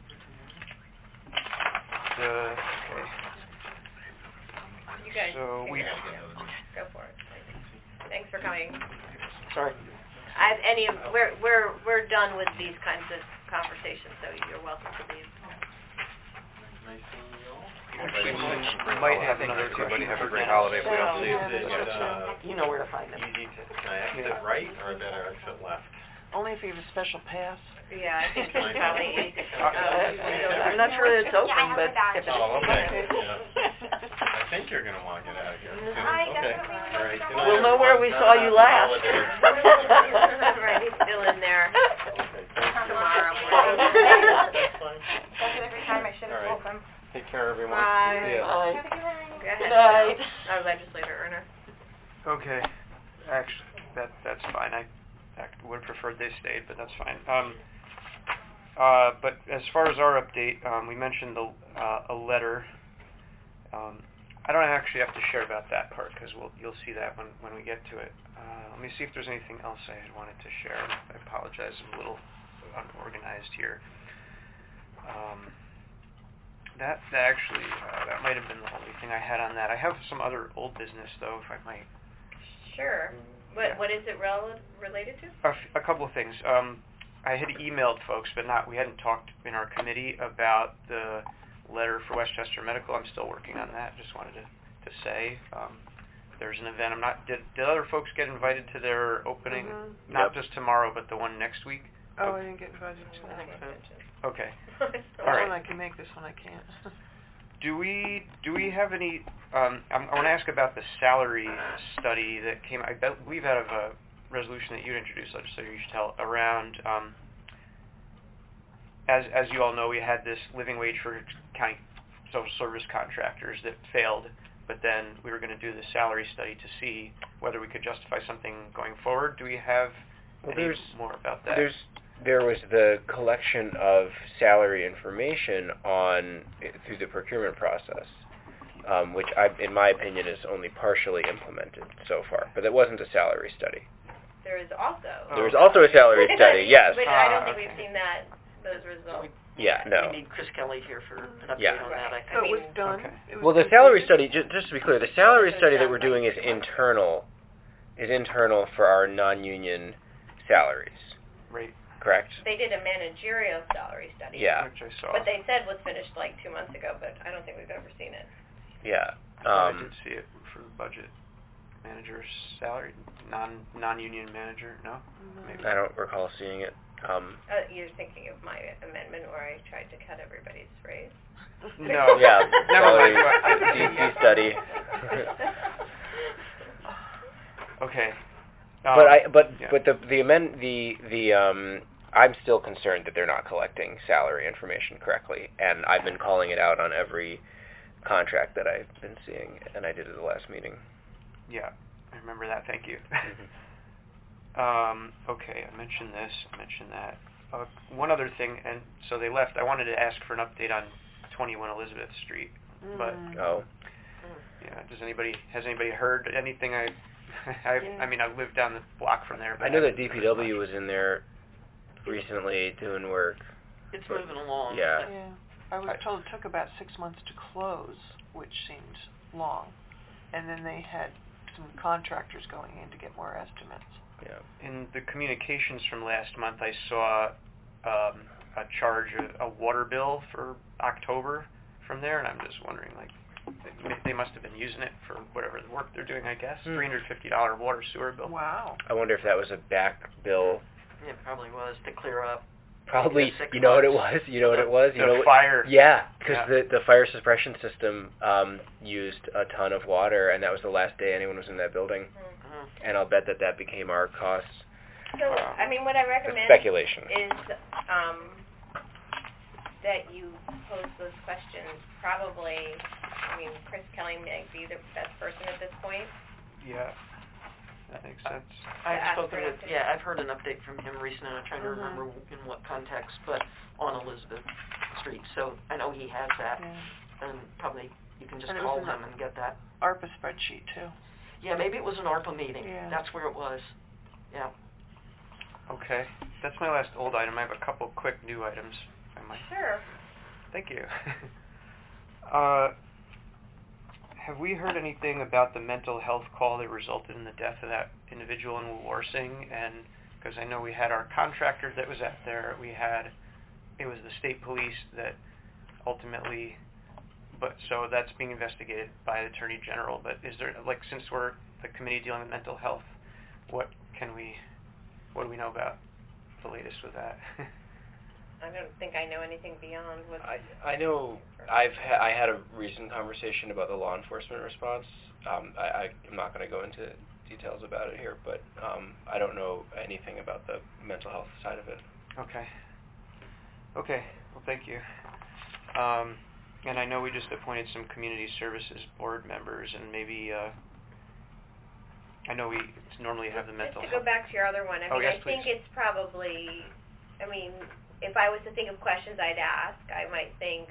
the, okay. You guys So figure we- it out. Go for it. Thanks for coming. Sorry. I've, any, of- we're, we're, we're done with these kinds of conversations, so you're welcome to leave. Nice seeing you all. Actually, we Oh, might I have think another so too, buddy. question. Have a for great Jen. holiday if we don't see you. Yeah, Is it, uh, You know where to find them. easy to, can I exit right or better exit left? Only if you have a special pass. Yeah, I think it's probably easy. Uh, I'm not sure that it's open, Yeah, I have but my badge. if it's... Oh, okay. Yeah. I think you're gonna wanna get out of here soon. I Okay. definitely will. All right. Good night, We'll know where we everyone. saw you Happy last. holidays. Right, he's still in there Okay, thank you. tomorrow Bye. morning. That's fine. That's it every time I should have All right. told them. Take care, everyone. Bye. Yeah. Bye. Have a good night. Go ahead, Good night. Our legislator Erner. Okay. Actually, that, that's fine. I, I would have preferred they stayed, but that's fine. Um, uh, but as far as our update, um, we mentioned the, uh, a letter. Um, I don't actually have to share about that part because we'll, you'll see that when, when we get to it. Uh, let me see if there's anything else I had wanted to share. I apologize, I'm a little unorganized here. Um, that, that actually, uh, that might have been the only thing I had on that. I have some other old business though, if I might. Sure. What Yeah. what is it rel- related to? A, f- a couple of things. Um, I had emailed folks, but not. We hadn't talked in our committee about the letter for Westchester Medical. I'm still working on that. Just wanted to to say um, there's an event. I'm not. Did did other folks get invited to their opening? Mhm. Not Yep. just tomorrow, but the one next week. Oh, I didn't get invited to I that. think so. Okay. This All right. one I can make, this one I can't. Do we do we have any? Um, I'm, I want to ask about the salary study that came. I believe out of a resolution that you'd introduced, legislator Uchitel, around. Um, as as you all know, we had this living wage for county social service contractors that failed, but then we were going to do the salary study to see whether we could justify something going forward. Do we have Well, any there's more about that? there's there was the collection of salary information on through the procurement process, um, which I, in my opinion, is only partially implemented so far. But it wasn't a salary study. There is also. Oh. There was also a salary study. Yes. But I don't Ah, think okay. we've seen that those results. Yeah. No. We need Chris Kelly here for an update Yeah. on that, I Right. think. So it was mean- done? Okay. It was Well, the salary completed? study, ju- just to be clear, the salary It was study that done we're by doing is two months. internal, is internal for our non-union salaries, Right. correct? They did a managerial salary study. Yeah. Which I saw. What they said was finished like two months ago, but I don't think we've ever seen it. Yeah. I thought I Um, did see it for the budget manager's salary, non non-union manager. No, maybe. I don't recall seeing it. Um, Uh, you're thinking of my amendment where I tried to cut everybody's raise? No. Yeah, Never salary mind. D C study. Okay. but Um, I, but yeah. but the the amend the the um, I'm still concerned that they're not collecting salary information correctly, and I've been calling it out on every contract that I've been seeing, and I did it at the last meeting. Yeah, I remember that. Thank you. Mhm. Um, okay, I mentioned this, I mentioned that. Uh, one other thing, and so they left. I wanted to ask for an update on twenty-one Elizabeth Street, but Mm. Oh. yeah, does anybody has anybody heard anything? I, I, I mean, I live down the block from there. But I know that haven't D heard P W much. was in there recently doing work. It's But- moving along. yeah. Yeah, I was I- told it took about six months to close, which seemed long. And then they had some contractors going in to get more estimates. Yeah. In the communications from last month, I saw um, a charge, a, a water bill for October from there, and I'm just wondering, like, they, they must have been using it for whatever the work they're doing, I guess. Hmm. three hundred fifty dollars water sewer bill. Wow. I wonder if that was a back bill. It probably was to clear up. Probably. Yeah, six You know what it months. was? You know what it was? You The know what? fire. Yeah, because Yeah. the the fire suppression system um, used a ton of water, and that was the last day anyone was in that building. Mhm. And I'll bet that that became our costs. So, I mean, what I That's recommend speculation. is um, that you pose those questions. Probably, I mean, Chris Kelly may be the best person at this point. Yeah, that makes sense. I've ask spoken for an with, update. yeah, I've heard an update from him recently, and I'm trying to Mhm. remember in what context, but on Elizabeth Street. So I know he has that, Yeah. and probably you can just And it was call in him the- and get that. ARPA spreadsheet too. Yeah, maybe it was an ARPA meeting. Yeah. That's where it was. Yeah. Okay, that's my last old item. I have a couple quick new items. I might. Sure. Thank you. uh, have we heard anything about the mental health call that resulted in the death of that individual in Warsing? And because I know we had our contractor that was out there, we had it was the state police that ultimately. But so that's being investigated by the Attorney General. But is there like since we're the committee dealing with mental health, what can we, what do we know about the latest with that? I don't think I know anything beyond what. I I know I've ha- I had a recent conversation about the law enforcement response. Um, I, I am not going to go into details about it here, but um, I don't know anything about the mental health side of it. Okay. Okay. Well, thank you. Um, and I know we just appointed some community services board members, and maybe uh, I know we normally have the mental Just to go health. back to your other one, I Oh, mean, yes, I think please. it's probably, I mean, if I was to think of questions I'd ask, I might think,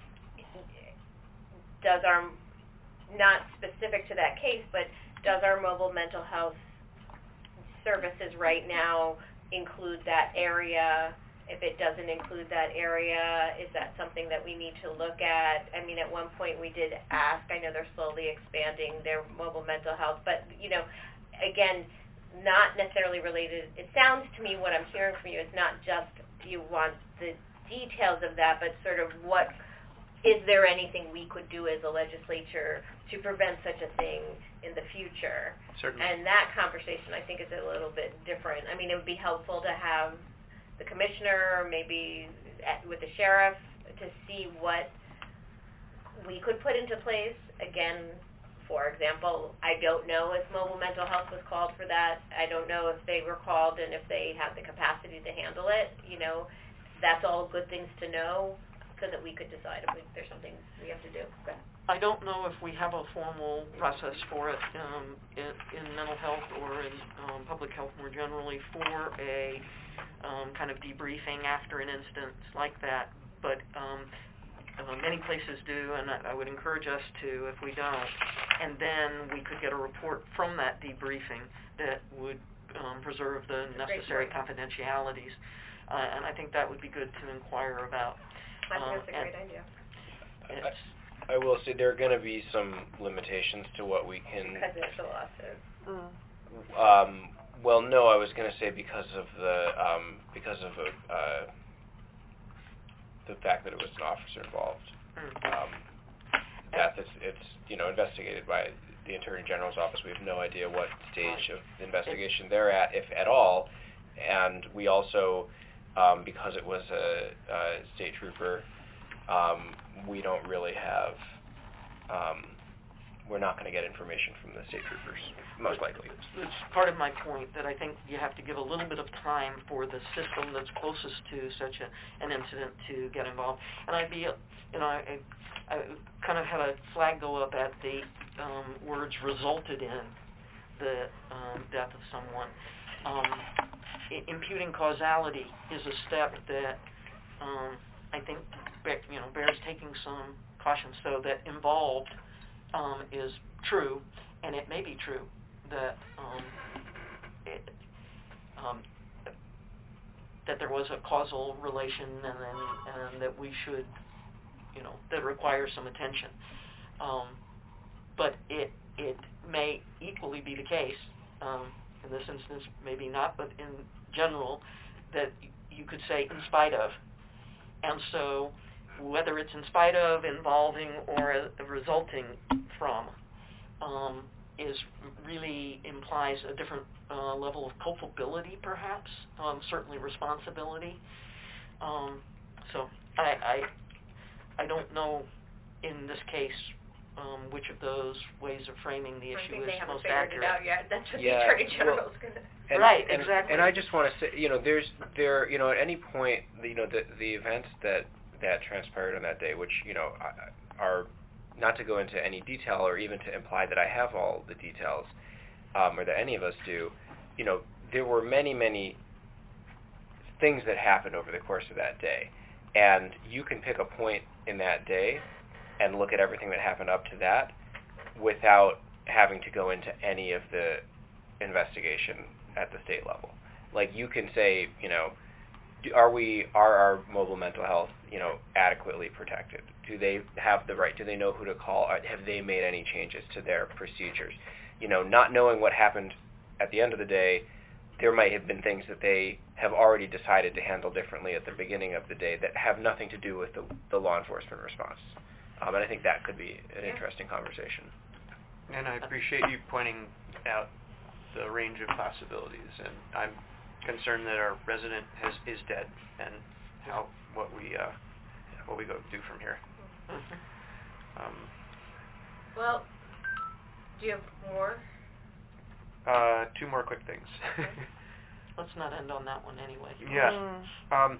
does our, not specific to that case, but does our mobile mental health services right now include that area? If it doesn't include that area, is that something that we need to look at? I mean, at one point we did ask, I know they're slowly expanding their mobile mental health, but, you know, again, not necessarily related. It sounds to me, what I'm hearing from you is not just you want the details of that, but sort of what, is there anything we could do as a legislature to prevent such a thing in the future? Certainly. And that conversation, I think, is a little bit different. I mean, it would be helpful to have the commissioner, or maybe at, with the sheriff, to see what we could put into place. Again, for example, I don't know if mobile mental health was called for that. I don't know if they were called and if they have the capacity to handle it. You know, that's all good things to know so that we could decide if we, there's something we have to do. Go ahead. I don't know if we have a formal process for it um, in, in mental health or in um, public health more generally for a um, kind of debriefing after an instance like that, but um, uh, many places do, and I, I would encourage us to if we don't, and then we could get a report from that debriefing that would um, preserve the necessary confidentialities, uh, and I think that would be good to inquire about. I think Um, that's a great idea. It's, I will say there are going to be some limitations to what we can. Because it's a lawsuit. Mm. Um, well, no, I was going to say because of the um, because of a, uh, the fact that it was an officer involved. mm. Um, that it's, it's you know investigated by the Attorney General's office. We have no idea what stage of the investigation they're at, if at all. And we also, um, because it was a, a state trooper, um, we don't really have. Um, we're not going to get information from the state troopers, most likely. It's, it's part of my point that I think you have to give a little bit of time for the system that's closest to such a, an incident to get involved. And I'd be, you know, I, I kind of had a flag go up at the um, words resulted in the um, death of someone. Um, I- imputing causality is a step that um, I think, you know, bears taking some caution. So that involved Um, is true, and it may be true that um, it, um, that there was a causal relation, and then and that we should, you know, that requires some attention. Um, but it it may equally be the case um, in this instance, maybe not, but in general, that you could say in spite of, and so. Whether it's in spite of, involving, or a, a resulting from, um, is really implies a different uh, level of culpability, perhaps, um, certainly responsibility. Um, so I, I I don't know in this case um, which of those ways of framing the I issue think is they haven't most figured accurate. it out yet. That's what Yeah, the Attorney well, General's going to... And, Right, and, exactly. And I just want to say, you know, there's there, you know, at any point, you know, the the events that that transpired on that day, which you know are not to go into any detail or even to imply that I have all the details, um, or that any of us do. You know, there were many, many things that happened over the course of that day, and you can pick a point in that day and look at everything that happened up to that without having to go into any of the investigation at the state level. Like you can say, you know, do, are we are our mobile mental health, you know, adequately protected? Do they have the right? Do they know who to call? Have they made any changes to their procedures? You know, not knowing what happened at the end of the day, there might have been things that they have already decided to handle differently at the beginning of the day that have nothing to do with the, the law enforcement response. Um, and I think that could be an Yeah. interesting conversation. And I appreciate you pointing out the range of possibilities, and I'm concerned that our resident has is dead, and how what we uh, what we go do from here. Mhm. Um, Well, do you have more? uh, two more quick things. Let's not end on that one anyway. Yeah. Mm. Um,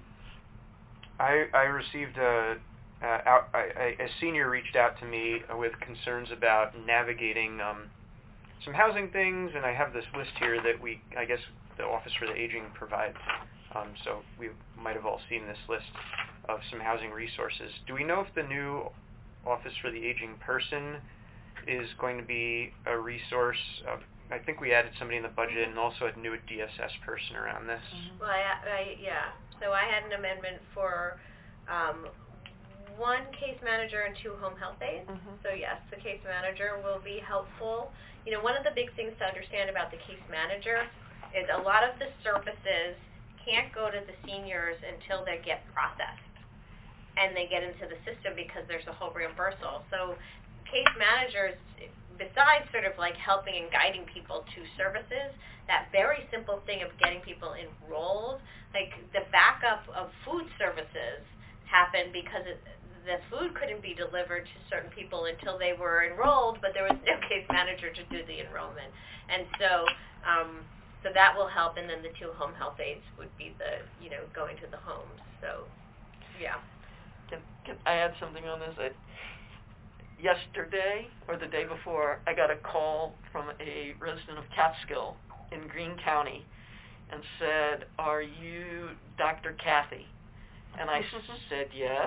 I I received a uh, out, I, I, a senior reached out to me with concerns about navigating um, some housing things, and I have this list here that we, I guess, the Office for the Aging provides. Um, so we might have all seen this list of some housing resources. Do we know if the new Office for the Aging person is going to be a resource? Uh, I think we added somebody in the budget and also a new D S S person around this. Well, I, I, yeah, so I had an amendment for, um, one case manager and two home health aides. Mhm. So yes, the case manager will be helpful. You know, one of the big things to understand about the case manager is a lot of the services can't go to the seniors until they get processed and they get into the system because there's a whole reimbursal. So case managers, besides sort of like helping and guiding people to services, that very simple thing of getting people enrolled, like the backup of food services happened because it, the food couldn't be delivered to certain people until they were enrolled, but there was no case manager to do the enrollment. And so um, so that will help, and then the two home health aides would be the, you know, going to the homes. So, yeah. Can, can I add something on this? I, yesterday, or the day before, I got a call from a resident of Catskill in Greene County and said, "Are you Doctor Kathy?" And I said yes.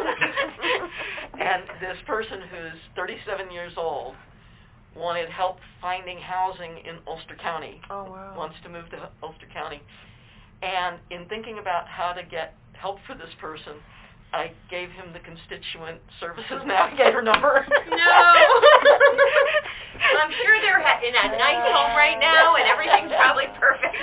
And this person who's thirty-seven years old wanted help finding housing in Ulster County. Oh, wow. Wants to move to Ulster County. And in thinking about how to get help for this person, I gave him the constituent services navigator number. No. Well, I'm sure they're ha- in a nice home right now, and everything's probably perfect.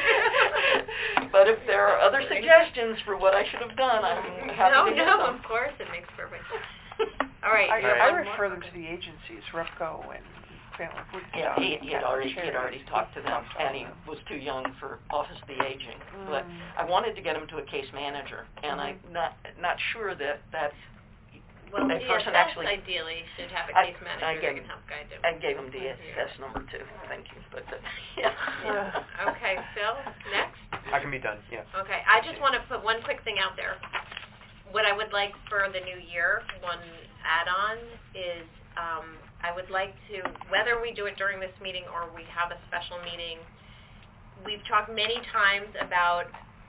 But if there are other suggestions for what I should have done, I'm happy no, to hear no, them. of course, it makes perfect sense. All right. I, you have I one more? refer them to the agencies, REPCO and Family Yeah, Woodstock. he, he had already he had Charities. already talked to them, Talked to and he them. was too young for Office of the Aging. But Mm. I wanted to get him to a case manager, and I'm not not sure that that's Well, a D S S person actually. ideally should have a I- case I manager gave- who can help guide them. I gave him D S S number two. Thank you, but uh, yeah. Yeah. Okay, Phil, next. I can be done, yes. Okay, I just want to put one quick thing out there. What I would like for the new year, one add-on, is um, I would like to, whether we do it during this meeting or we have a special meeting, we've talked many times about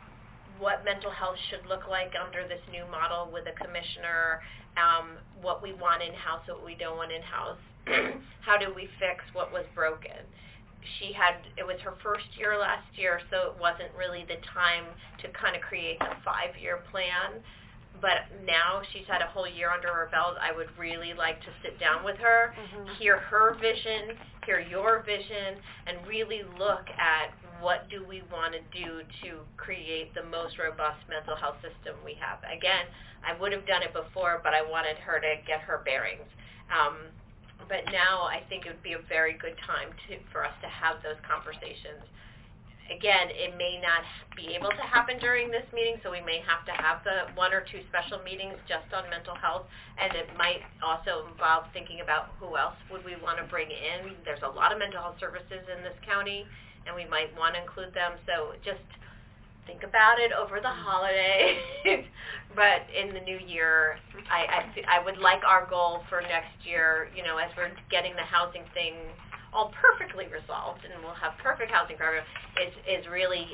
what mental health should look like under this new model with a commissioner, um, what we want in-house, what we don't want in-house, how do we fix what was broken. She had, it was her first year last year, so it wasn't really the time to kind of create a five-year plan. But now she's had a whole year under her belt. I would really like to sit down with her, Mhm. hear her vision, hear your vision, and really look at what do we want to do to create the most robust mental health system we have. Again, I would have done it before, but I wanted her to get her bearings. Um, but now I think it would be a very good time to, for us to have those conversations. Again, it may not be able to happen during this meeting, so we may have to have the one or two special meetings just on mental health, and it might also involve thinking about who else would we want to bring in. There's a lot of mental health services in this county, and we might want to include them, so just think about it over the holidays. But in the new year, I, I, fe- I would like our goal for next year, you know, as we're getting the housing thing all perfectly resolved, and we'll have perfect housing program, is, is really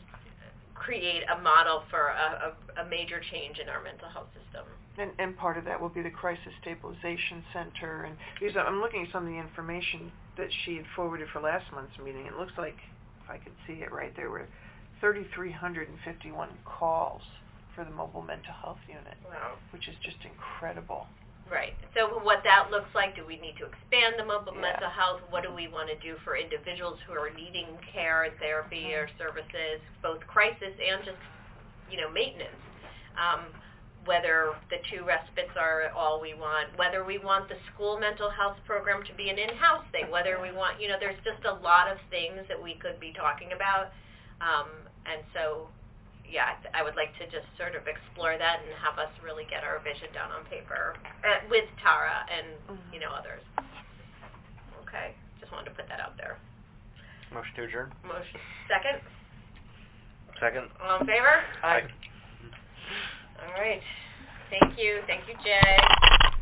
create a model for a, a, a major change in our mental health system. And, and part of that will be the Crisis Stabilization Center. And because I'm looking at some of the information that she had forwarded for last month's meeting, it looks like, if I could see it right, there were three thousand three hundred fifty-one calls for the mobile mental health unit, Wow. which is just incredible. Right. So what that looks like, do we need to expand the mobile Yeah. mental health? What do we want to do for individuals who are needing care and therapy Mhm. or services, both crisis and just, you know, maintenance? Um, whether the two respites are all we want, whether we want the school mental health program to be an in-house thing, whether we want, you know, there's just a lot of things that we could be talking about. Um, and so, yeah, I, th- I would like to just sort of explore that and have us really get our vision down on paper uh, with Tara and, Mhm. you know, others. Okay, just wanted to put that out there. Motion to adjourn? Motion, second? Second? All in favor? I All right. Thank you. Thank you, Jay.